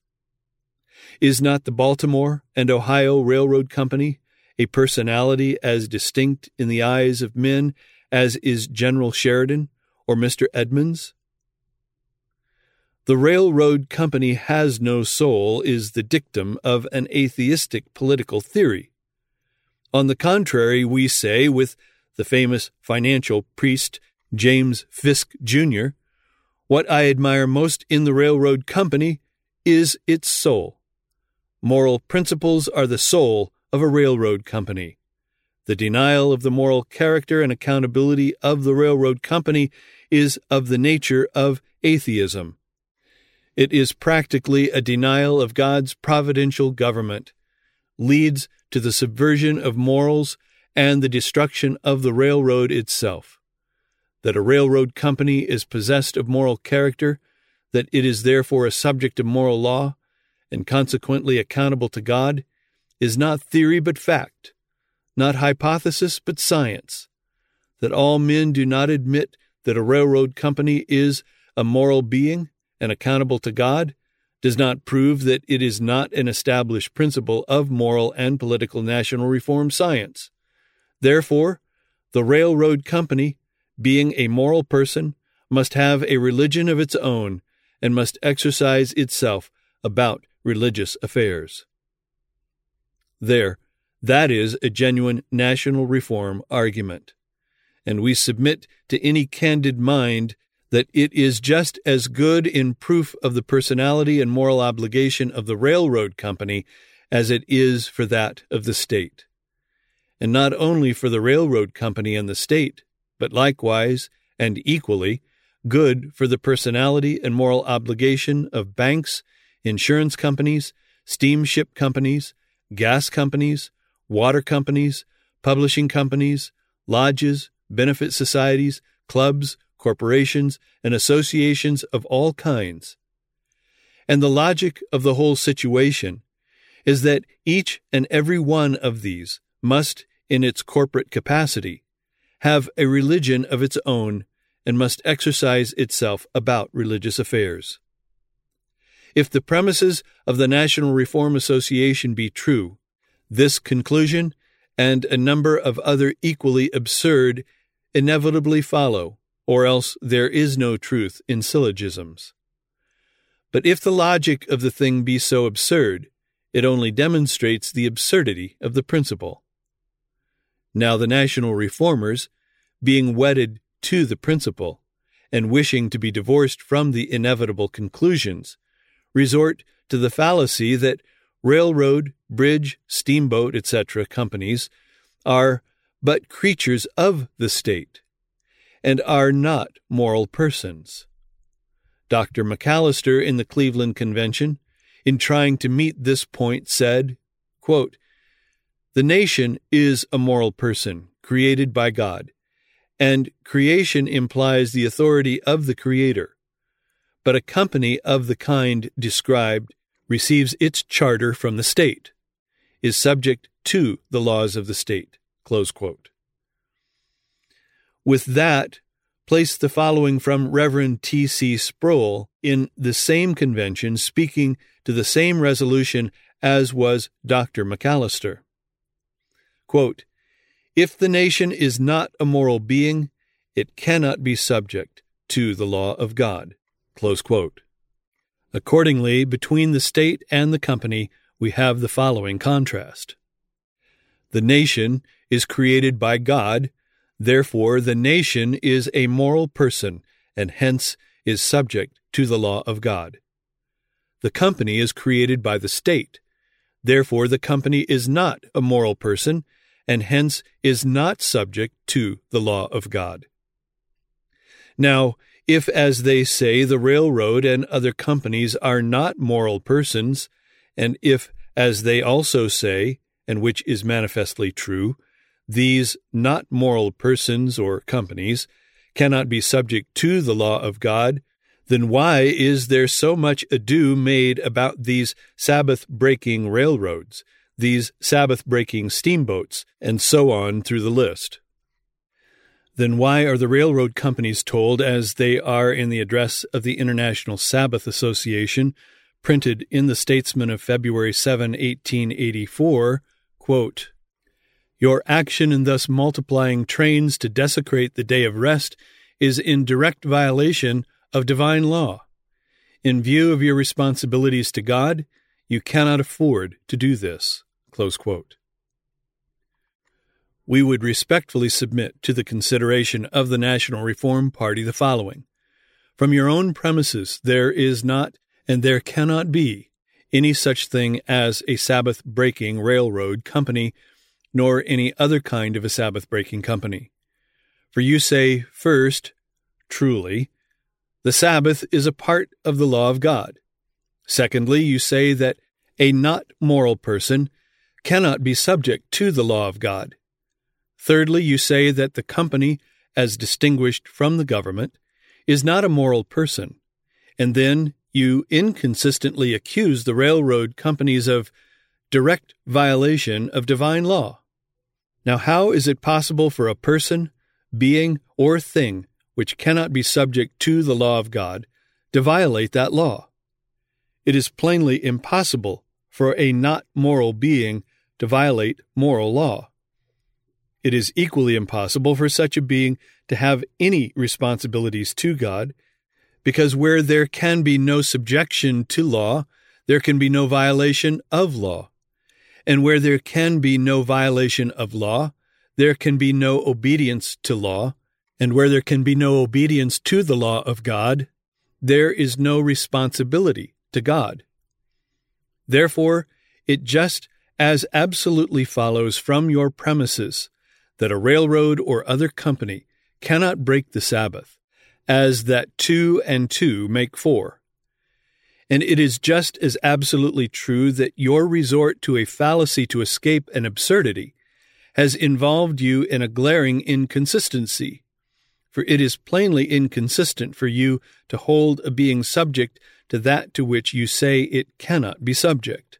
Is not the Baltimore and Ohio Railroad Company a personality as distinct in the eyes of men as is General Sheridan or Mr. Edmunds? The railroad company has no soul is the dictum of an atheistic political theory. On the contrary, we say, with the famous financial priest James Fisk, Jr., what I admire most in the railroad company is its soul. Moral principles are the soul of a railroad company. The denial of the moral character and accountability of the railroad company is of the nature of atheism. It is practically a denial of God's providential government, leads to the subversion of morals and the destruction of the railroad itself. That a railroad company is possessed of moral character, that it is therefore a subject of moral law, and consequently accountable to God, is not theory but fact, not hypothesis but science. That all men do not admit that a railroad company is a moral being and accountable to God does not prove that it is not an established principle of moral and political national reform science. Therefore, the railroad company, being a moral person, must have a religion of its own and must exercise itself about religious affairs. That is a genuine national reform argument, and we submit to any candid mind that it is just as good in proof of the personality and moral obligation of the railroad company as it is for that of the state. And not only for the railroad company and the state, but likewise and equally good for the personality and moral obligation of banks, insurance companies, steamship companies, gas companies, water companies, publishing companies, lodges, benefit societies, clubs, corporations, and associations of all kinds. And the logic of the whole situation is that each and every one of these must, in its corporate capacity, have a religion of its own and must exercise itself about religious affairs. If the premises of the National Reform Association be true, this conclusion and a number of other equally absurd inevitably follow, or else there is no truth in syllogisms. But if the logic of the thing be so absurd, it only demonstrates the absurdity of the principle. Now the national reformers, being wedded to the principle, and wishing to be divorced from the inevitable conclusions, resort to the fallacy that railroad, bridge, steamboat, etc. companies are but creatures of the state, and are not moral persons. Dr. McAllister in the Cleveland Convention, in trying to meet this point, said, quote, "The nation is a moral person created by God, and creation implies the authority of the Creator. But a company of the kind described receives its charter from the state, is subject to the laws of the state." Close quote. With that, place the following from Reverend T.C. Sproul in the same convention, speaking to the same resolution as was Dr. McAllister. Quote, "If the nation is not a moral being, it cannot be subject to the law of God." Close quote. Accordingly, between the state and the company, we have the following contrast. The nation is created by God, therefore the nation is a moral person and hence is subject to the law of God. The company is created by the state, therefore the company is not a moral person and hence is not subject to the law of God. Now, if, as they say, the railroad and other companies are not moral persons, and if, as they also say, and which is manifestly true, these not moral persons or companies cannot be subject to the law of God, then why is there so much ado made about these Sabbath-breaking railroads, these Sabbath-breaking steamboats, and so on through the list? Then why are the railroad companies told, as they are in the address of the International Sabbath Association, printed in the Statesman of February 7, 1884, quote, "Your action in thus multiplying trains to desecrate the day of rest is in direct violation of divine law. In view of your responsibilities to God, you cannot afford to do this." Close quote. We would respectfully submit to the consideration of the National Reform Party the following. From your own premises, there is not, and there cannot be, any such thing as a Sabbath-breaking railroad company, nor any other kind of a Sabbath-breaking company. For you say, first, truly, the Sabbath is a part of the law of God. Secondly, you say that a not moral person cannot be subject to the law of God. Thirdly, you say that the company, as distinguished from the government, is not a moral person, and then you inconsistently accuse the railroad companies of direct violation of divine law. Now, how is it possible for a person, being, or thing which cannot be subject to the law of God to violate that law? It is plainly impossible for a not moral being to violate moral law. It is equally impossible for such a being to have any responsibilities to God, because where there can be no subjection to law, there can be no violation of law. And where there can be no violation of law, there can be no obedience to law. And where there can be no obedience to the law of God, there is no responsibility to God. Therefore, it just as absolutely follows from your premises that a railroad or other company cannot break the Sabbath, as that 2 and 2 make 4. And it is just as absolutely true that your resort to a fallacy to escape an absurdity has involved you in a glaring inconsistency, for it is plainly inconsistent for you to hold a being subject to that to which you say it cannot be subject.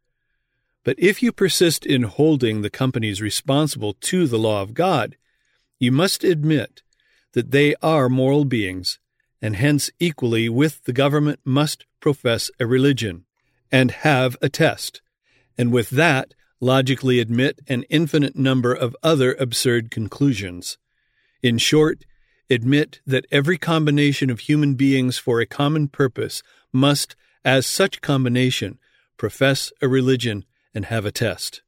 But if you persist in holding the companies responsible to the law of God, you must admit that they are moral beings, and hence equally with the government must profess a religion, and have a test, and with that logically admit an infinite number of other absurd conclusions. In short, admit that every combination of human beings for a common purpose must, as such combination, profess a religion and have a test.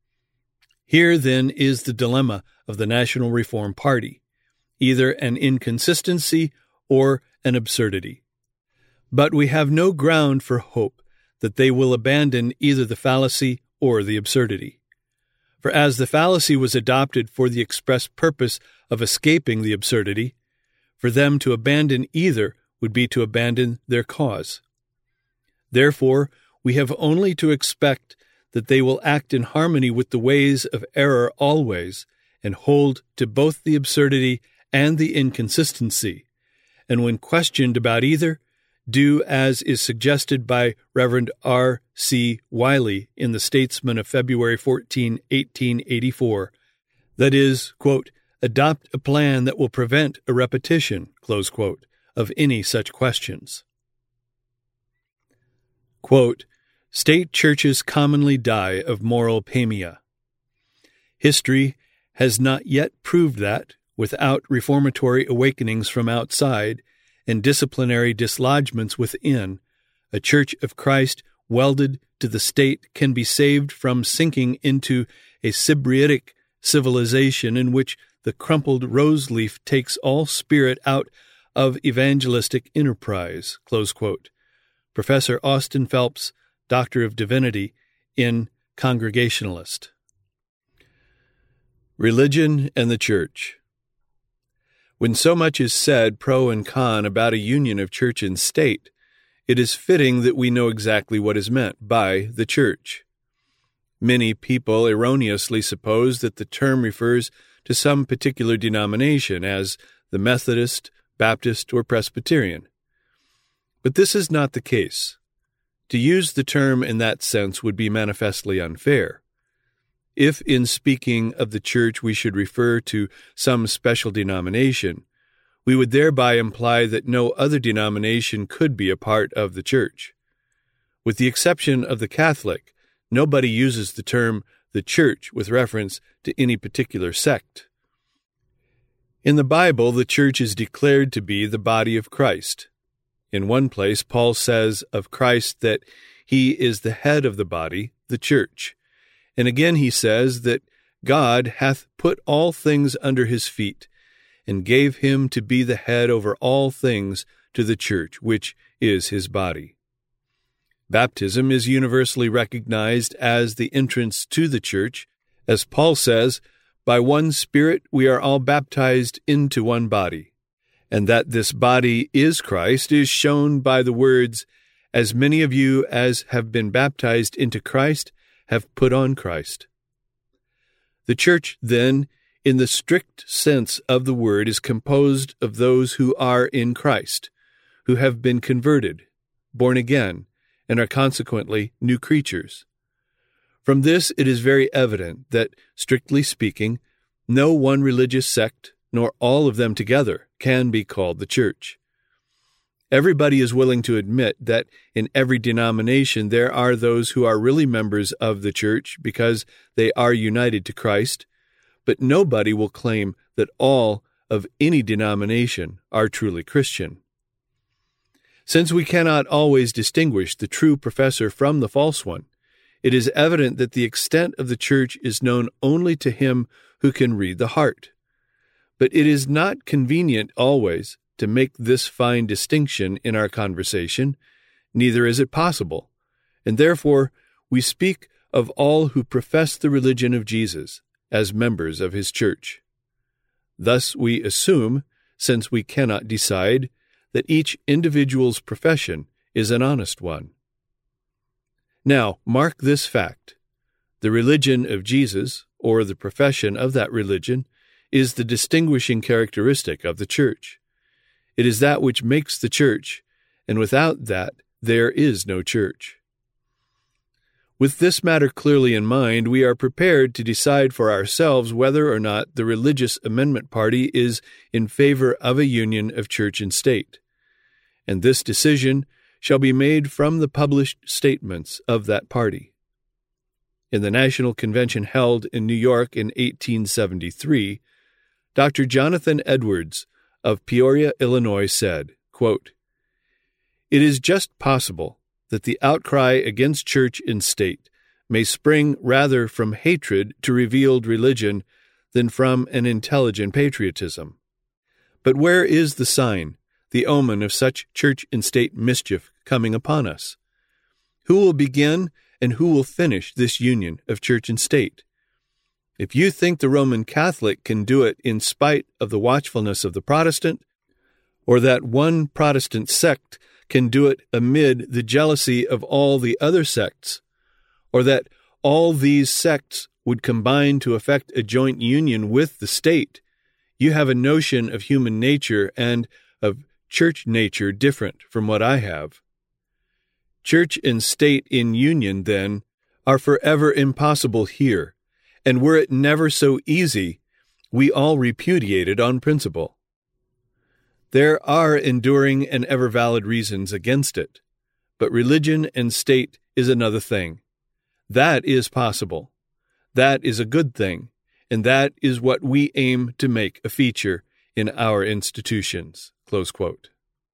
Here, then, is the dilemma of the National Reform Party, either an inconsistency or an absurdity. But we have no ground for hope that they will abandon either the fallacy or the absurdity. For as the fallacy was adopted for the express purpose of escaping the absurdity, for them to abandon either would be to abandon their cause. Therefore, we have only to expect that they will act in harmony with the ways of error always, and hold to both the absurdity and the inconsistency, and when questioned about either, do as is suggested by Reverend R. C. Wiley in the Statesman of February 14, 1884, that is, quote, adopt a plan that will prevent a repetition, close quote, of any such questions. Quote, state churches commonly die of moral paemia. History has not yet proved that, without reformatory awakenings from outside and disciplinary dislodgements within, a Church of Christ welded to the state can be saved from sinking into a sybaritic civilization in which the crumpled rose leaf takes all spirit out of evangelistic enterprise, close quote. Professor Austin Phelps, Doctor of Divinity, in Congregationalist. Religion and the Church. When so much is said pro and con about a union of church and state, it is fitting that we know exactly what is meant by the church. Many people erroneously suppose that the term refers to some particular denomination, as the Methodist, Baptist, or Presbyterian. But this is not the case. To use the term in that sense would be manifestly unfair. If in speaking of the church we should refer to some special denomination, we would thereby imply that no other denomination could be a part of the church. With the exception of the Catholic, nobody uses the term the church with reference to any particular sect. In the Bible, the church is declared to be the body of Christ. In one place, Paul says of Christ that he is the head of the body, the church. And again he says that God hath put all things under his feet, and gave him to be the head over all things to the church, which is his body. Baptism is universally recognized as the entrance to the church. As Paul says, by one Spirit we are all baptized into one body. And that this body is Christ is shown by the words, as many of you as have been baptized into Christ have put on Christ. The church, then, in the strict sense of the word, is composed of those who are in Christ, who have been converted, born again, and are consequently new creatures. From this it is very evident that, strictly speaking, no one religious sect, nor all of them together, can be called the church. Everybody is willing to admit that in every denomination there are those who are really members of the church because they are united to Christ, but nobody will claim that all of any denomination are truly Christian. Since we cannot always distinguish the true professor from the false one, it is evident that the extent of the church is known only to him who can read the heart. But it is not convenient always to make this fine distinction in our conversation, neither is it possible, and therefore we speak of all who profess the religion of Jesus as members of his church. Thus we assume, since we cannot decide, that each individual's profession is an honest one. Now, mark this fact. The religion of Jesus, or the profession of that religion, is the distinguishing characteristic of the church. It is that which makes the church, and without that there is no church. With this matter clearly in mind, we are prepared to decide for ourselves whether or not the religious amendment party is in favor of a union of church and state. And this decision shall be made from the published statements of that party. In the National Convention held in New York in 1873, Dr. Jonathan Edwards of Peoria, Illinois, said, quote, "It is just possible that the outcry against church and state may spring rather from hatred to revealed religion than from an intelligent patriotism. But where is the sign, the omen of such church and state mischief coming upon us? Who will begin and who will finish this union of church and state? If you think the Roman Catholic can do it in spite of the watchfulness of the Protestant, or that one Protestant sect can do it amid the jealousy of all the other sects, or that all these sects would combine to effect a joint union with the state, you have a notion of human nature and of church nature different from what I have. Church and state in union, then, are forever impossible here, and were it never so easy, we all repudiate it on principle. There are enduring and ever valid reasons against it, but religion and state is another thing. That is possible. That is a good thing, and that is what we aim to make a feature in our institutions." Close quote.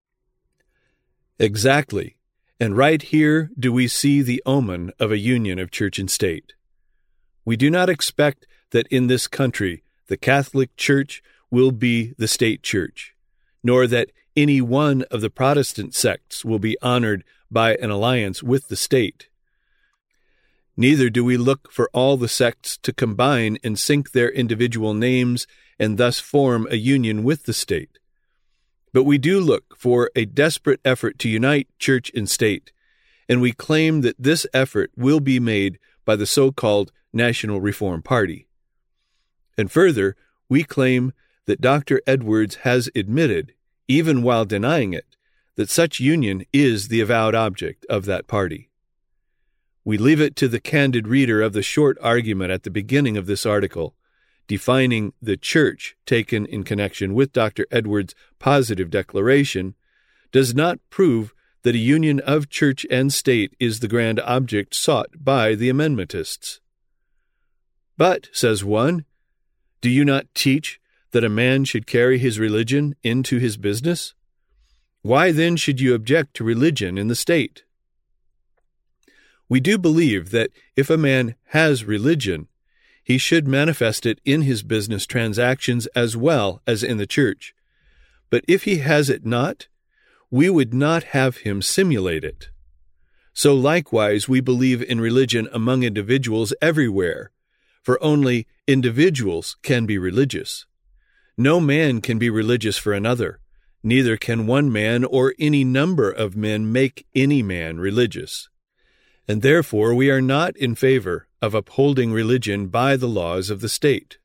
Exactly, and right here do we see the omen of a union of church and state. We do not expect that in this country the Catholic Church will be the state church, nor that any one of the Protestant sects will be honored by an alliance with the state. Neither do we look for all the sects to combine and sink their individual names and thus form a union with the state. But we do look for a desperate effort to unite church and state, and we claim that this effort will be made by the so-called National Reform Party. And further, we claim that Dr. Edwards has admitted, even while denying it, that such union is the avowed object of that party. We leave it to the candid reader of the short argument at the beginning of this article, defining the church taken in connection with Dr. Edwards' positive declaration, does not prove that a union of church and state is the grand object sought by the Amendmentists. "But," says one, "do you not teach that a man should carry his religion into his business? Why then should you object to religion in the state?" We do believe that if a man has religion, he should manifest it in his business transactions as well as in the church. But if he has it not, we would not have him simulate it. So likewise we believe in religion among individuals everywhere, for only individuals can be religious. No man can be religious for another, neither can one man or any number of men make any man religious. And therefore we are not in favor of upholding religion by the laws of the state.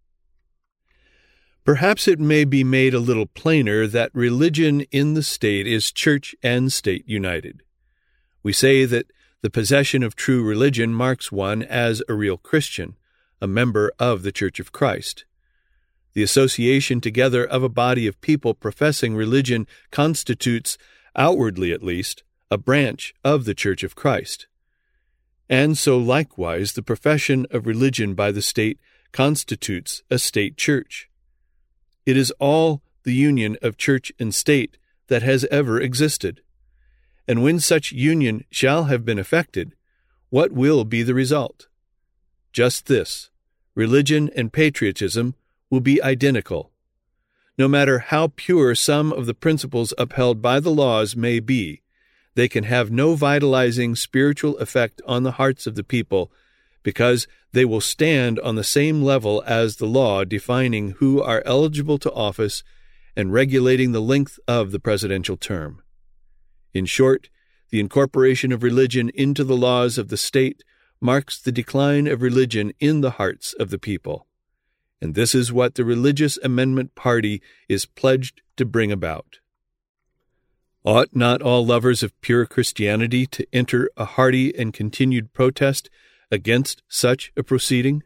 Perhaps it may be made a little plainer that religion in the state is church and state united. We say that the possession of true religion marks one as a real Christian, a member of the Church of Christ. The association together of a body of people professing religion constitutes, outwardly at least, a branch of the Church of Christ. And so likewise the profession of religion by the state constitutes a state church. It is all the union of church and state that has ever existed. And when such union shall have been effected, what will be the result? Just this: religion and patriotism will be identical. No matter how pure some of the principles upheld by the laws may be, they can have no vitalizing spiritual effect on the hearts of the people, because they will stand on the same level as the law defining who are eligible to office and regulating the length of the presidential term. In short, the incorporation of religion into the laws of the state marks the decline of religion in the hearts of the people. And this is what the Religious Amendment Party is pledged to bring about. Ought not all lovers of pure Christianity to enter a hearty and continued protest against such a proceeding?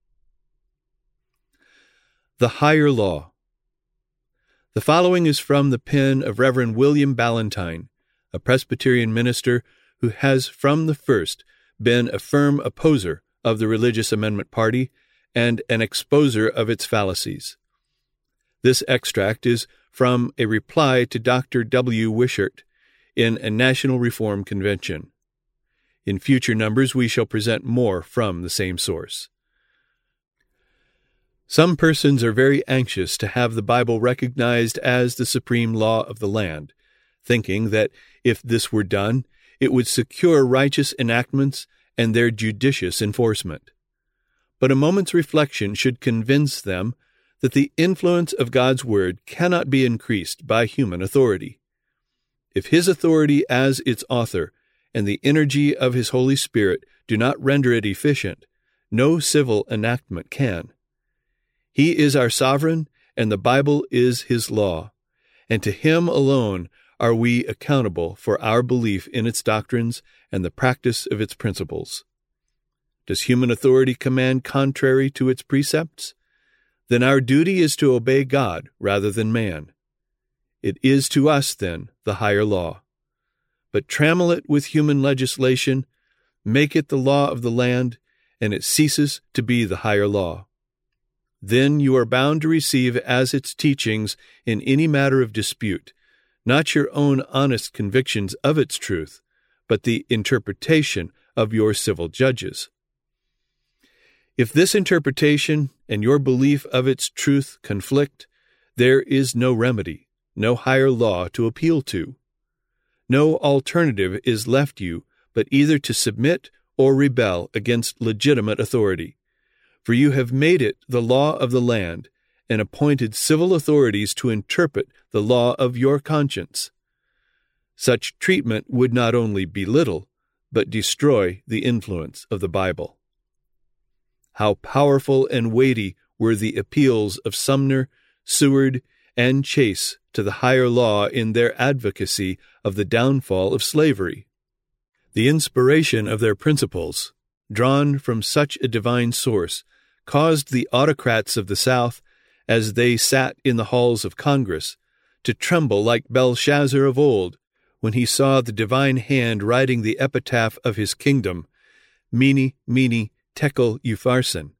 The Higher Law. The following is from the pen of Reverend William Ballantyne, a Presbyterian minister who has from the first been a firm opposer of the Religious Amendment Party and an exposer of its fallacies. This extract is from a reply to Dr. W. Wishart in a National Reform Convention. In future numbers we shall present more from the same source. Some persons are very anxious to have the Bible recognized as the supreme law of the land, thinking that if this were done, it would secure righteous enactments and their judicious enforcement. But a moment's reflection should convince them that the influence of God's Word cannot be increased by human authority. If His authority as its author and the energy of His Holy Spirit do not render it efficient, no civil enactment can. He is our sovereign, and the Bible is His law, and to Him alone are we accountable for our belief in its doctrines and the practice of its principles. Does human authority command contrary to its precepts? Then our duty is to obey God rather than man. It is to us, then, the higher law. But trammel it with human legislation, make it the law of the land, and it ceases to be the higher law. Then you are bound to receive as its teachings in any matter of dispute, not your own honest convictions of its truth, but the interpretation of your civil judges. If this interpretation and your belief of its truth conflict, there is no remedy, no higher law to appeal to. No alternative is left you but either to submit or rebel against legitimate authority, for you have made it the law of the land and appointed civil authorities to interpret the law of your conscience. Such treatment would not only belittle, but destroy the influence of the Bible. How powerful and weighty were the appeals of Sumner, Seward, and Chase to the higher law in their advocacy of the downfall of slavery. The inspiration of their principles, drawn from such a divine source, caused the autocrats of the South, as they sat in the halls of Congress, to tremble like Belshazzar of old when he saw the divine hand writing the epitaph of his kingdom, Mene, Mene, Tekel, Upharsin.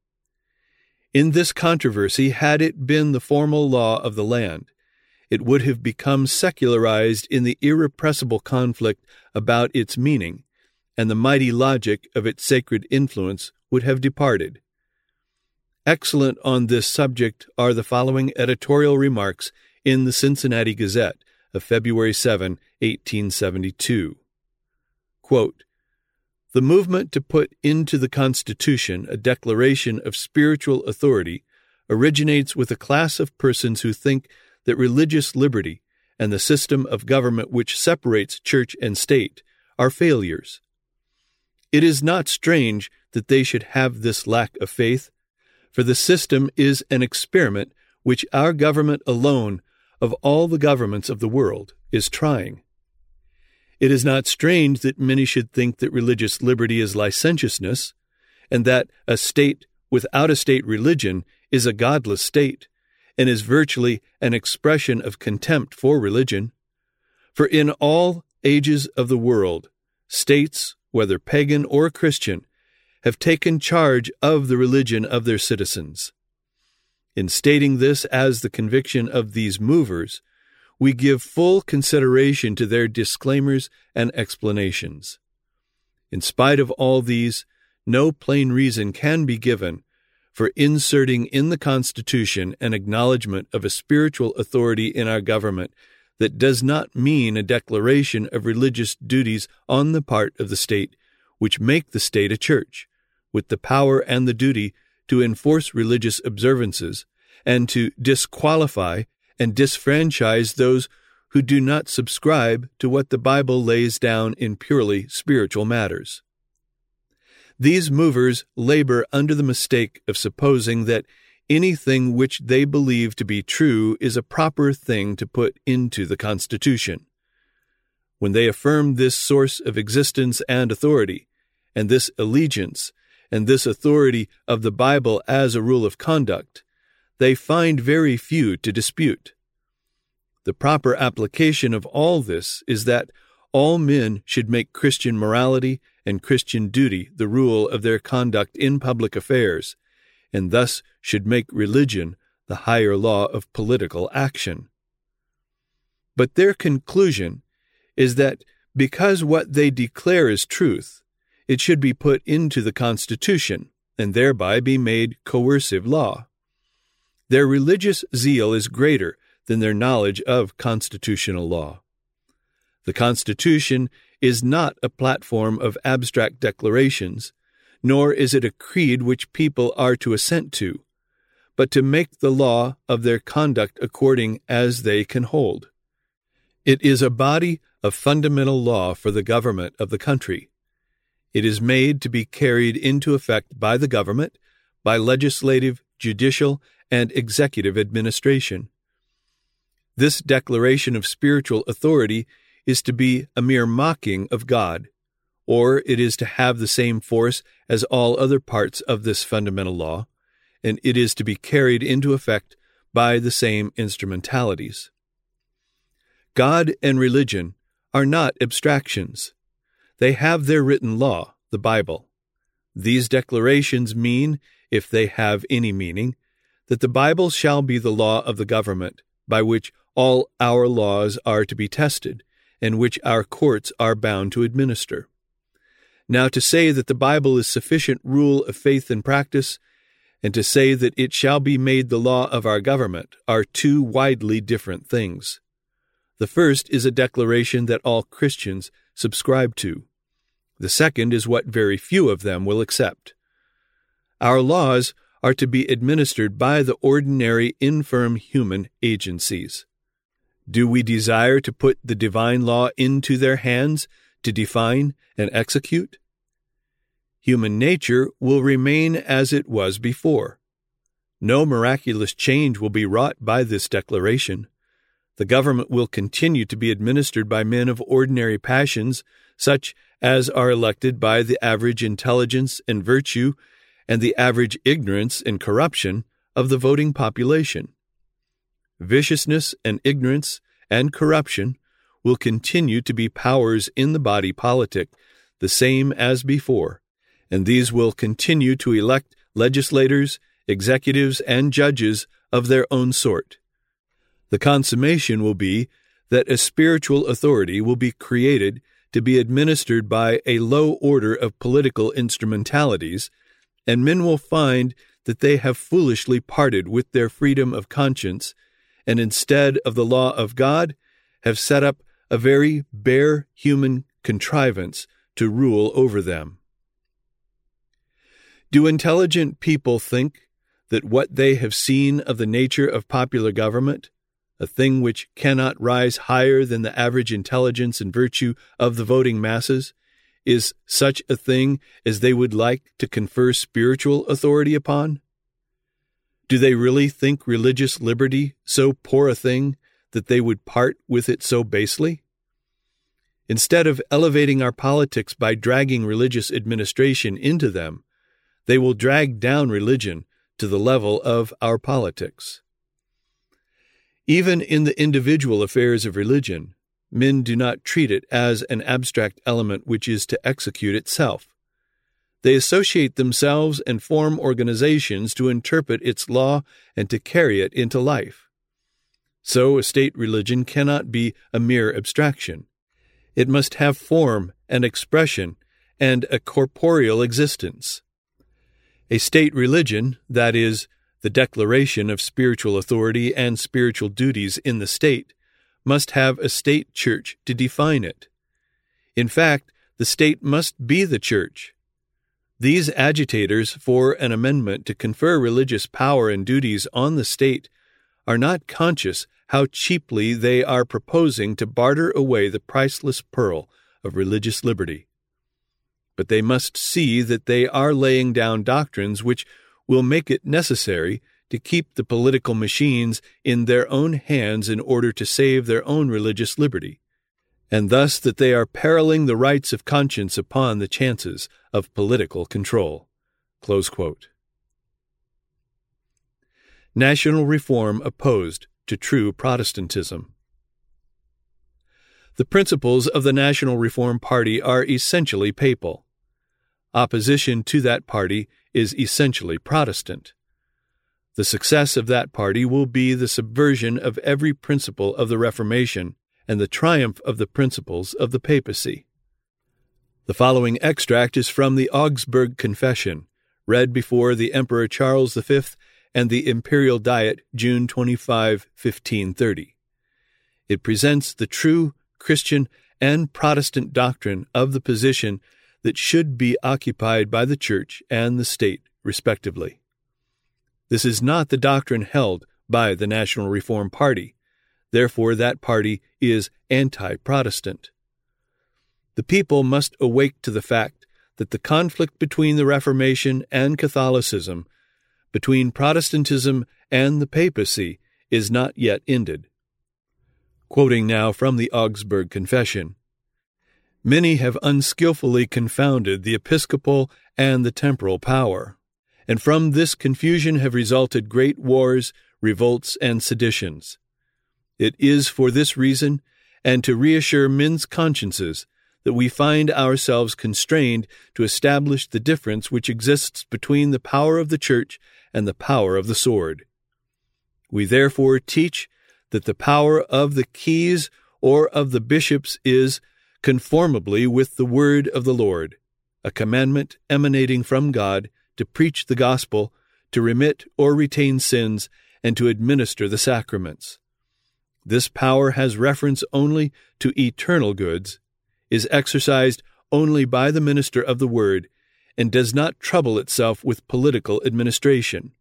In this controversy, had it been the formal law of the land, it would have become secularized in the irrepressible conflict about its meaning, and the mighty logic of its sacred influence would have departed. Excellent on this subject are the following editorial remarks in the Cincinnati Gazette of February 7, 1872. Quote, "The movement to put into the Constitution a declaration of spiritual authority originates with a class of persons who think that religious liberty and the system of government which separates church and state are failures. It is not strange that they should have this lack of faith, for the system is an experiment which our government alone, of all the governments of the world, is trying. It is not strange that many should think that religious liberty is licentiousness, and that a state without a state religion is a godless state, and is virtually an expression of contempt for religion. For in all ages of the world, states, whether pagan or Christian, have taken charge of the religion of their citizens. In stating this as the conviction of these movers, we give full consideration to their disclaimers and explanations. In spite of all these, no plain reason can be given for inserting in the Constitution an acknowledgement of a spiritual authority in our government that does not mean a declaration of religious duties on the part of the state which make the state a church, with the power and the duty to enforce religious observances and to disqualify and disfranchise those who do not subscribe to what the Bible lays down in purely spiritual matters. These movers labor under the mistake of supposing that anything which they believe to be true is a proper thing to put into the Constitution. When they affirm this source of existence and authority, and this allegiance, and this authority of the Bible as a rule of conduct, they find very few to dispute. The proper application of all this is that all men should make Christian morality and Christian duty the rule of their conduct in public affairs, and thus should make religion the higher law of political action. But their conclusion is that because what they declare is truth, it should be put into the Constitution, and thereby be made coercive law. Their religious zeal is greater than their knowledge of constitutional law. The Constitution is not a platform of abstract declarations, nor is it a creed which people are to assent to, but to make the law of their conduct according as they can hold. It is a body of fundamental law for the government of the country. It is made to be carried into effect by the government, by legislative, judicial, and executive administration. This declaration of spiritual authority is to be a mere mocking of God, or it is to have the same force as all other parts of this fundamental law, and it is to be carried into effect by the same instrumentalities. God and religion are not abstractions. They have their written law, the Bible. These declarations mean, if they have any meaning, that the Bible shall be the law of the government, by which all our laws are to be tested, and which our courts are bound to administer. Now, to say that the Bible is sufficient rule of faith and practice, and to say that it shall be made the law of our government, are two widely different things. The first is a declaration that all Christians subscribe to. The second is what very few of them will accept. Our laws are to be administered by the ordinary infirm human agencies. Do we desire to put the divine law into their hands to define and execute? Human nature will remain as it was before. No miraculous change will be wrought by this declaration. The government will continue to be administered by men of ordinary passions, such as are elected by the average intelligence and virtue and the average ignorance and corruption of the voting population. Viciousness and ignorance and corruption will continue to be powers in the body politic, the same as before, and these will continue to elect legislators, executives, and judges of their own sort. The consummation will be that a spiritual authority will be created to be administered by a low order of political instrumentalities, and men will find that they have foolishly parted with their freedom of conscience, and instead of the law of God, have set up a very bare human contrivance to rule over them. Do intelligent people think that what they have seen of the nature of popular government, a thing which cannot rise higher than the average intelligence and virtue of the voting masses, is such a thing as they would like to confer spiritual authority upon? Do they really think religious liberty so poor a thing that they would part with it so basely? Instead of elevating our politics by dragging religious administration into them, they will drag down religion to the level of our politics. Even in the individual affairs of religion, men do not treat it as an abstract element which is to execute itself. They associate themselves and form organizations to interpret its law and to carry it into life. So a state religion cannot be a mere abstraction. It must have form and expression and a corporeal existence. A state religion, that is, the declaration of spiritual authority and spiritual duties in the state, must have a state church to define it. In fact, the state must be the church. These agitators for an amendment to confer religious power and duties on the state are not conscious how cheaply they are proposing to barter away the priceless pearl of religious liberty. But they must see that they are laying down doctrines which will make it necessary to keep the political machines in their own hands in order to save their own religious liberty, and thus that they are periling the rights of conscience upon the chances of political control." Close quote. National reform opposed to true Protestantism. The principles of the National Reform Party are essentially papal. Opposition to that party is essentially Protestant. The success of that party will be the subversion of every principle of the Reformation and the triumph of the principles of the papacy. The following extract is from the Augsburg Confession, read before the Emperor Charles V and the Imperial Diet, June 25, 1530. It presents the true Christian and Protestant doctrine of the position that should be occupied by the Church and the State, respectively. This is not the doctrine held by the National Reform Party. Therefore, that party is anti-Protestant. The people must awake to the fact that the conflict between the Reformation and Catholicism, between Protestantism and the papacy, is not yet ended. Quoting now from the Augsburg Confession, "Many have unskillfully confounded the episcopal and the temporal power, and from this confusion have resulted great wars, revolts, and seditions. It is for this reason, and to reassure men's consciences, that we find ourselves constrained to establish the difference which exists between the power of the Church and the power of the sword. We therefore teach that the power of the keys or of the bishops is, conformably with the word of the Lord, a commandment emanating from God to preach the gospel, to remit or retain sins, and to administer the sacraments. This power has reference only to eternal goods, is exercised only by the minister of the word, and does not trouble itself with political administration.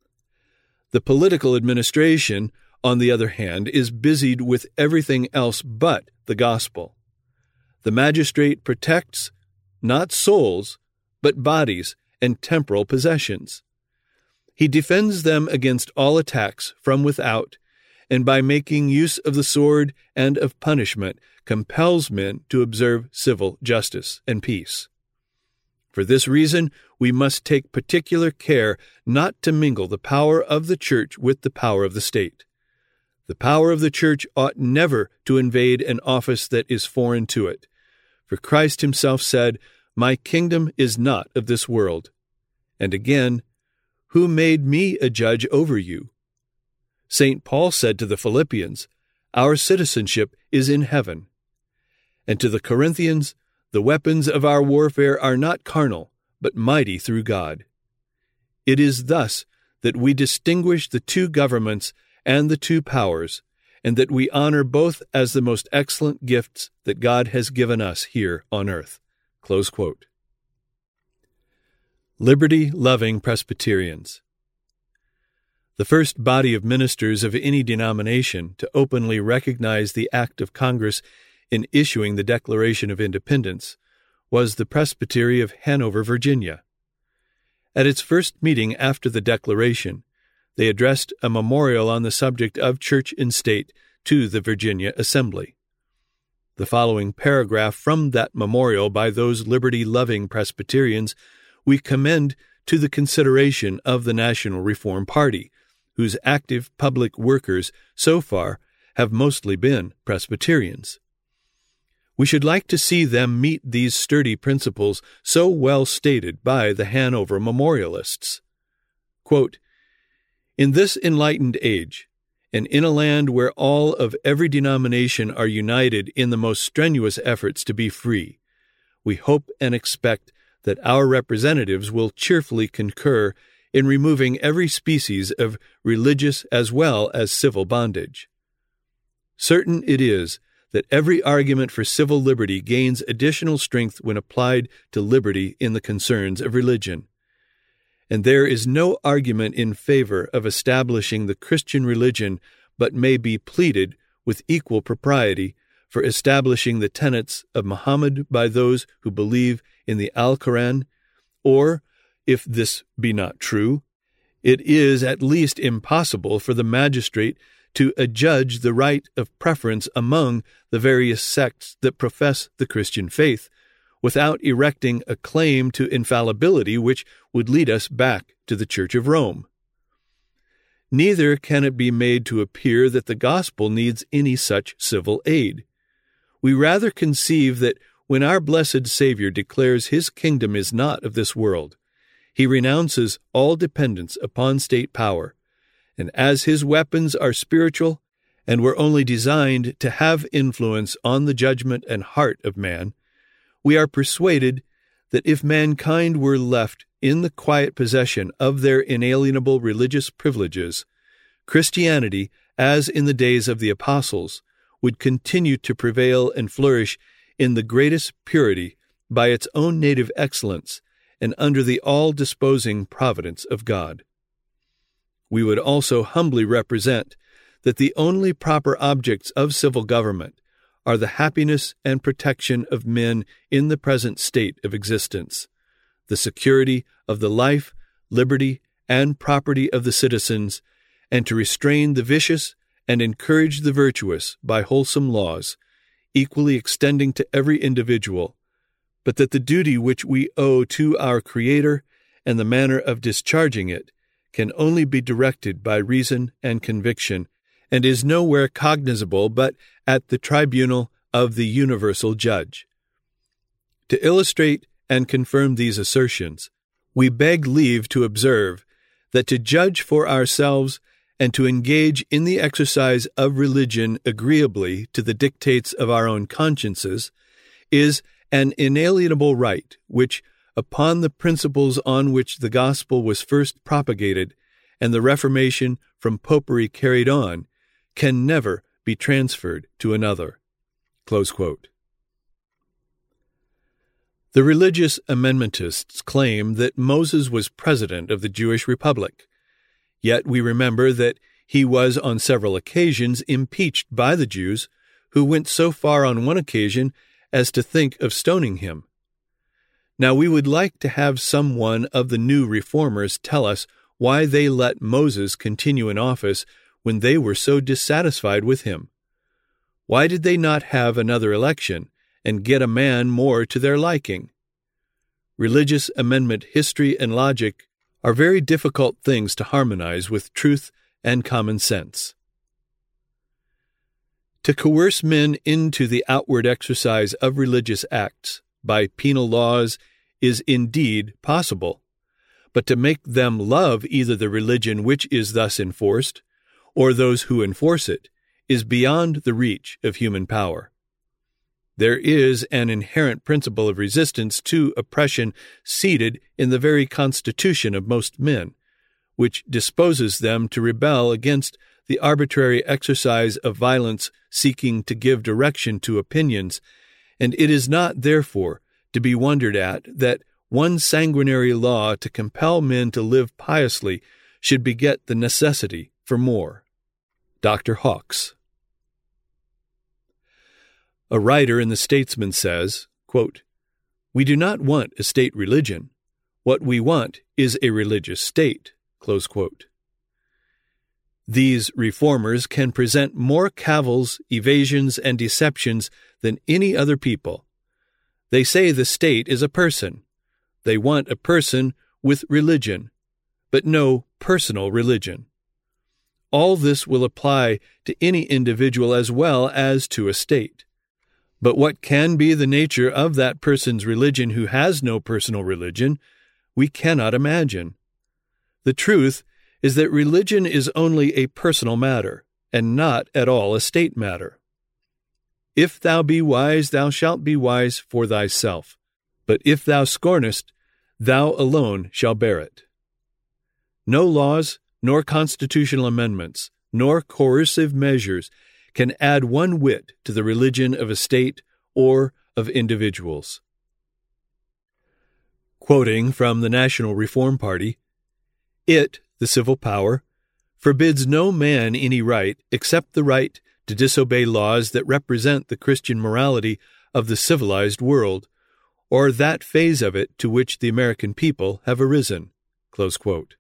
The political administration, on the other hand, is busied with everything else but the gospel. The magistrate protects not souls, but bodies and temporal possessions. He defends them against all attacks from without, and by making use of the sword and of punishment, compels men to observe civil justice and peace. For this reason, we must take particular care not to mingle the power of the Church with the power of the state. The power of the Church ought never to invade an office that is foreign to it. For Christ himself said, "My kingdom is not of this world." And again, "Who made me a judge over you?" St. Paul said to the Philippians, "Our citizenship is in heaven." And to the Corinthians, "The weapons of our warfare are not carnal, but mighty through God." It is thus that we distinguish the two governments and the two powers, and that we honor both as the most excellent gifts that God has given us here on earth. Close quote. Liberty-loving Presbyterians. The first body of ministers of any denomination to openly recognize the act of Congress in issuing the Declaration of Independence was the Presbytery of Hanover, Virginia. At its first meeting after the Declaration, they addressed a memorial on the subject of church and state to the Virginia Assembly. The following paragraph from that memorial by those liberty-loving Presbyterians we commend to the consideration of the National Reform Party, whose active public workers so far have mostly been Presbyterians. We should like to see them meet these sturdy principles so well stated by the Hanover memorialists. Quote, "In this enlightened age, and in a land where all of every denomination are united in the most strenuous efforts to be free, we hope and expect that our representatives will cheerfully concur in removing every species of religious as well as civil bondage. Certain it is that every argument for civil liberty gains additional strength when applied to liberty in the concerns of religion. And there is no argument in favor of establishing the Christian religion but may be pleaded with equal propriety for establishing the tenets of Muhammad by those who believe in the Al-Quran, or, if this be not true, it is at least impossible for the magistrate to adjudge the right of preference among the various sects that profess the Christian faith, without erecting a claim to infallibility which would lead us back to the Church of Rome. Neither can it be made to appear that the gospel needs any such civil aid. We rather conceive that when our blessed Savior declares his kingdom is not of this world, he renounces all dependence upon state power, and as his weapons are spiritual and were only designed to have influence on the judgment and heart of man, we are persuaded that if mankind were left in the quiet possession of their inalienable religious privileges, Christianity, as in the days of the apostles, would continue to prevail and flourish in the greatest purity by its own native excellence and under the all-disposing providence of God. we would also humbly represent that the only proper objects of civil government are the happiness and protection of men in the present state of existence, the security of the life, liberty, and property of the citizens, and to restrain the vicious and encourage the virtuous by wholesome laws, equally extending to every individual, but that the duty which we owe to our Creator and the manner of discharging it can only be directed by reason and conviction, and is nowhere cognizable but at the tribunal of the universal judge. To illustrate and confirm these assertions, we beg leave to observe that to judge for ourselves and to engage in the exercise of religion agreeably to the dictates of our own consciences is an inalienable right which, upon the principles on which the gospel was first propagated and the Reformation from popery carried on, can never be transferred to another." Close quote. The religious amendmentists claim that Moses was president of the Jewish Republic, yet we remember that he was on several occasions impeached by the Jews, who went so far on one occasion as to think of stoning him. Now we would like to have some one of the new reformers tell us why they let Moses continue in office when they were so dissatisfied with him. Why did they not have another election and get a man more to their liking? Religious amendment history and logic are very difficult things to harmonize with truth and common sense. To coerce men into the outward exercise of religious acts by penal laws is indeed possible, but to make them love either the religion which is thus enforced or those who enforce it is beyond the reach of human power. There is an inherent principle of resistance to oppression seated in the very constitution of most men, which disposes them to rebel against the arbitrary exercise of violence seeking to give direction to opinions, and it is not, therefore, to be wondered at that one sanguinary law to compel men to live piously should beget the necessity for more. Dr. Hawkes. A writer in The Statesman says, quote, "We do not want a state religion. What we want is a religious state." Close quote. These reformers can present more cavils, evasions, and deceptions than any other people. They say the state is a person. They want a person with religion, but no personal religion. All this will apply to any individual as well as to a state. But what can be the nature of that person's religion who has no personal religion, we cannot imagine. The truth is that religion is only a personal matter, and not at all a state matter. "If thou be wise, thou shalt be wise for thyself. But if thou scornest, thou alone shalt bear it." No laws, nor constitutional amendments, nor coercive measures can add one whit to the religion of a state or of individuals. Quoting from the National Reform Party, "It, the civil power, forbids no man any right except the right to disobey laws that represent the Christian morality of the civilized world, or that phase of it to which the American people have arisen." Close quote.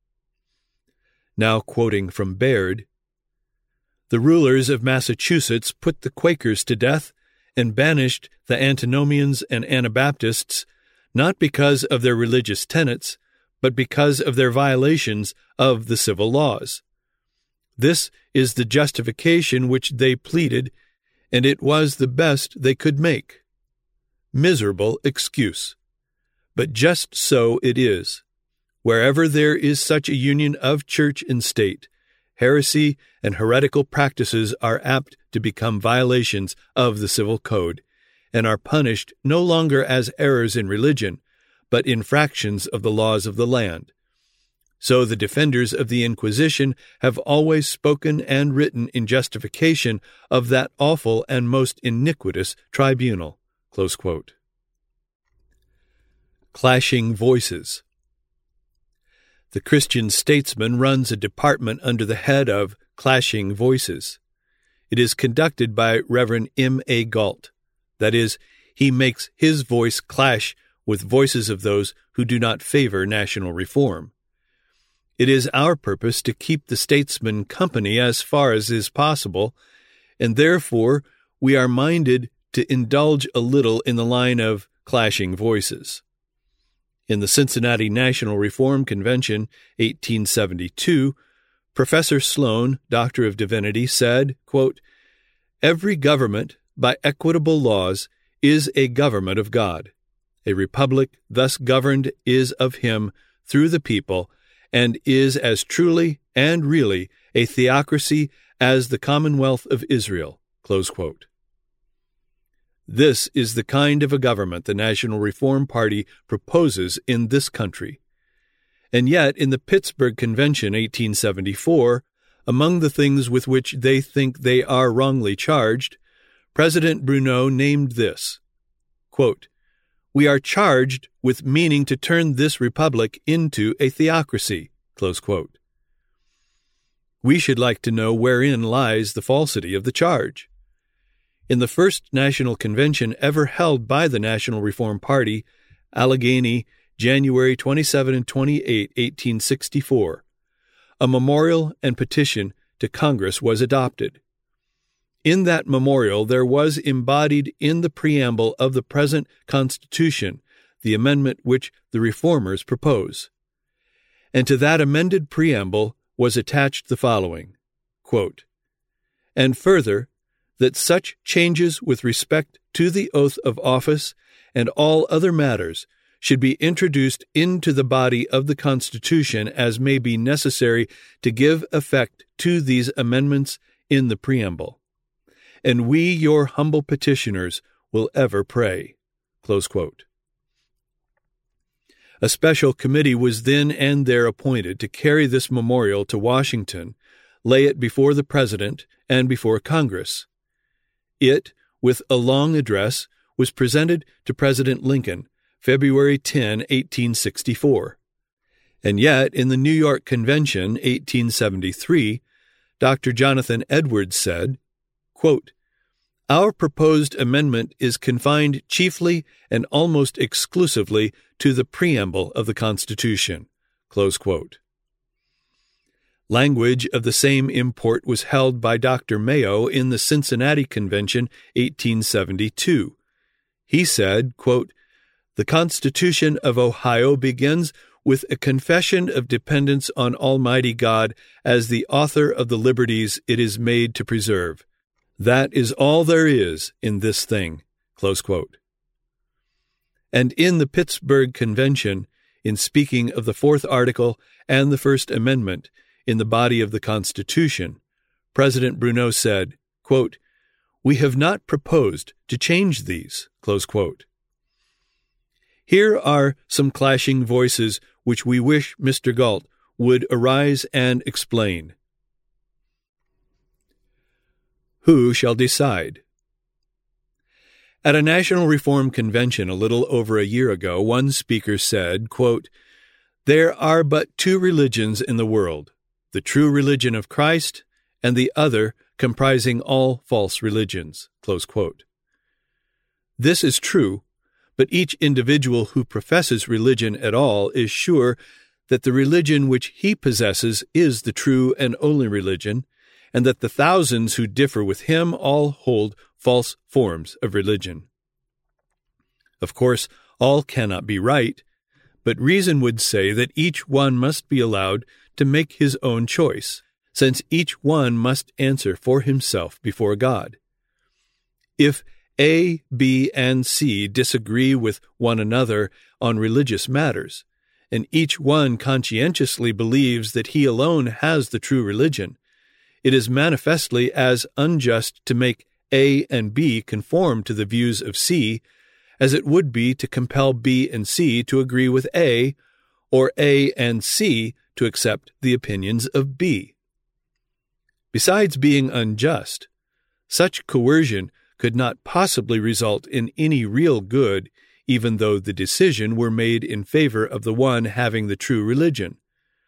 Now quoting from Baird, "The rulers of Massachusetts put the Quakers to death and banished the Antinomians and Anabaptists, not because of their religious tenets, but because of their violations of the civil laws. This is the justification which they pleaded, and it was the best they could make. Miserable excuse. But just so it is. Wherever there is such a union of church and state, heresy and heretical practices are apt to become violations of the civil code, and are punished no longer as errors in religion, but infractions of the laws of the land. So the defenders of the Inquisition have always spoken and written in justification of that awful and most iniquitous tribunal." Close quote. Clashing voices. The Christian Statesman runs a department under the head of Clashing Voices. It is conducted by Reverend M. A. Galt. That is, he makes his voice clash with voices of those who do not favor national reform. It is our purpose to keep the statesman company as far as is possible, and therefore we are minded to indulge a little in the line of clashing voices. In the Cincinnati National Reform Convention, 1872, Professor Sloan, Doctor of Divinity, said, quote, "Every government, by equitable laws, is a government of God. A republic thus governed is of him through the people, and is as truly and really a theocracy as the Commonwealth of Israel." Close quote. This is the kind of a government the National Reform Party proposes in this country. And yet, in the Pittsburgh Convention, 1874, among the things with which they think they are wrongly charged, President Bruneau named this, quote, "We are charged with meaning to turn this republic into a theocracy." Close quote. We should like to know wherein lies the falsity of the charge. In the first national convention ever held by the National Reform Party, Allegheny, January 27 and 28, 1864, a memorial and petition to Congress was adopted. In that memorial there was embodied in the preamble of the present Constitution the amendment which the reformers propose. And to that amended preamble was attached the following, quote, "And further, that such changes with respect to the oath of office and all other matters should be introduced into the body of the Constitution as may be necessary to give effect to these amendments in the preamble. And we, your humble petitioners, will ever pray." Close quote. A special committee was then and there appointed to carry this memorial to Washington, lay it before the President and before Congress. It, with a long address, was presented to President Lincoln, February 10, 1864. And yet, in the New York Convention, 1873, Dr. Jonathan Edwards said, quote, "Our proposed amendment is confined chiefly and almost exclusively to the preamble of the Constitution." Close quote. Language of the same import was held by Dr. Mayo in the Cincinnati Convention, 1872. He said, quote, "The Constitution of Ohio begins with a confession of dependence on Almighty God as the author of the liberties it is made to preserve. That is all there is in this thing." Close quote. And in the Pittsburgh Convention, in speaking of the Fourth Article and the First Amendment in the body of the Constitution, President Bruneau said, quote, "We have not proposed to change these." Close quote. Here are some clashing voices which we wish Mr. Galt would arise and explain. Who shall decide? At a National Reform Convention a little over a year ago, one speaker said, quote, "There are but two religions in the world, the true religion of Christ and the other comprising all false religions." Close quote. This is true, but each individual who professes religion at all is sure that the religion which he possesses is the true and only religion, and that the thousands who differ with him all hold false forms of religion. Of course, all cannot be right, but reason would say that each one must be allowed to make his own choice, since each one must answer for himself before God. If A, B, and C disagree with one another on religious matters, and each one conscientiously believes that he alone has the true religion, it is manifestly as unjust to make A and B conform to the views of C as it would be to compel B and C to agree with A, or A and C to accept the opinions of B. Besides being unjust, such coercion could not possibly result in any real good, even though the decision were made in favor of the one having the true religion.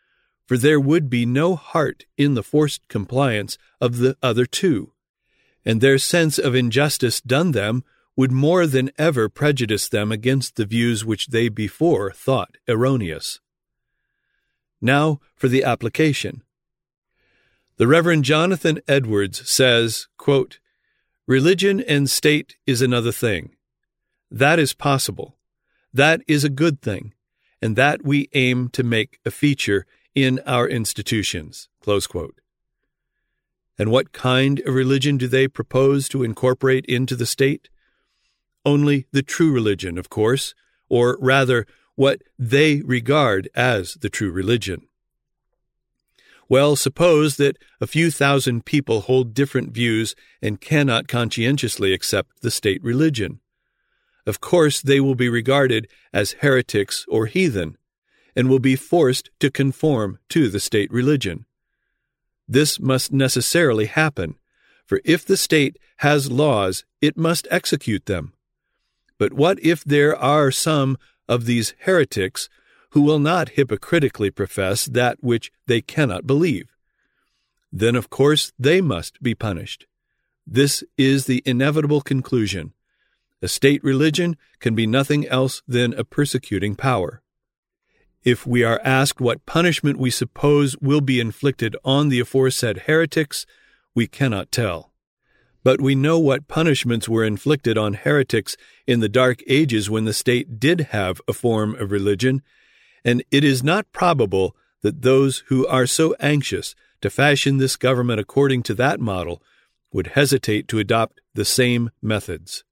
for there would be no heart in the forced compliance of the other two, and their sense of injustice done them would more than ever prejudice them against the views which they before thought erroneous. Now for the application. The Reverend Jonathan Edwards says, quote, "Religion and state is another thing. That is possible. That is a good thing, and that we aim to make a feature in our institutions." Close quote. And what kind of religion do they propose to incorporate into the state? Only the true religion, of course, or rather, what they regard as the true religion. Well, suppose that a few thousand people hold different views and cannot conscientiously accept the state religion. Of course, they will be regarded as heretics or heathen, and will be forced to conform to the state religion. This must necessarily happen, for if the state has laws, it must execute them. But what if there are some of these heretics who will not hypocritically profess that which they cannot believe? Then, of course, they must be punished. This is the inevitable conclusion. A state religion can be nothing else than a persecuting power. If we are asked what punishment we suppose will be inflicted on the aforesaid heretics, we cannot tell. But we know what punishments were inflicted on heretics in the Dark Ages when the state did have a form of religion, and it is not probable that those who are so anxious to fashion this government according to that model would hesitate to adopt the same methods.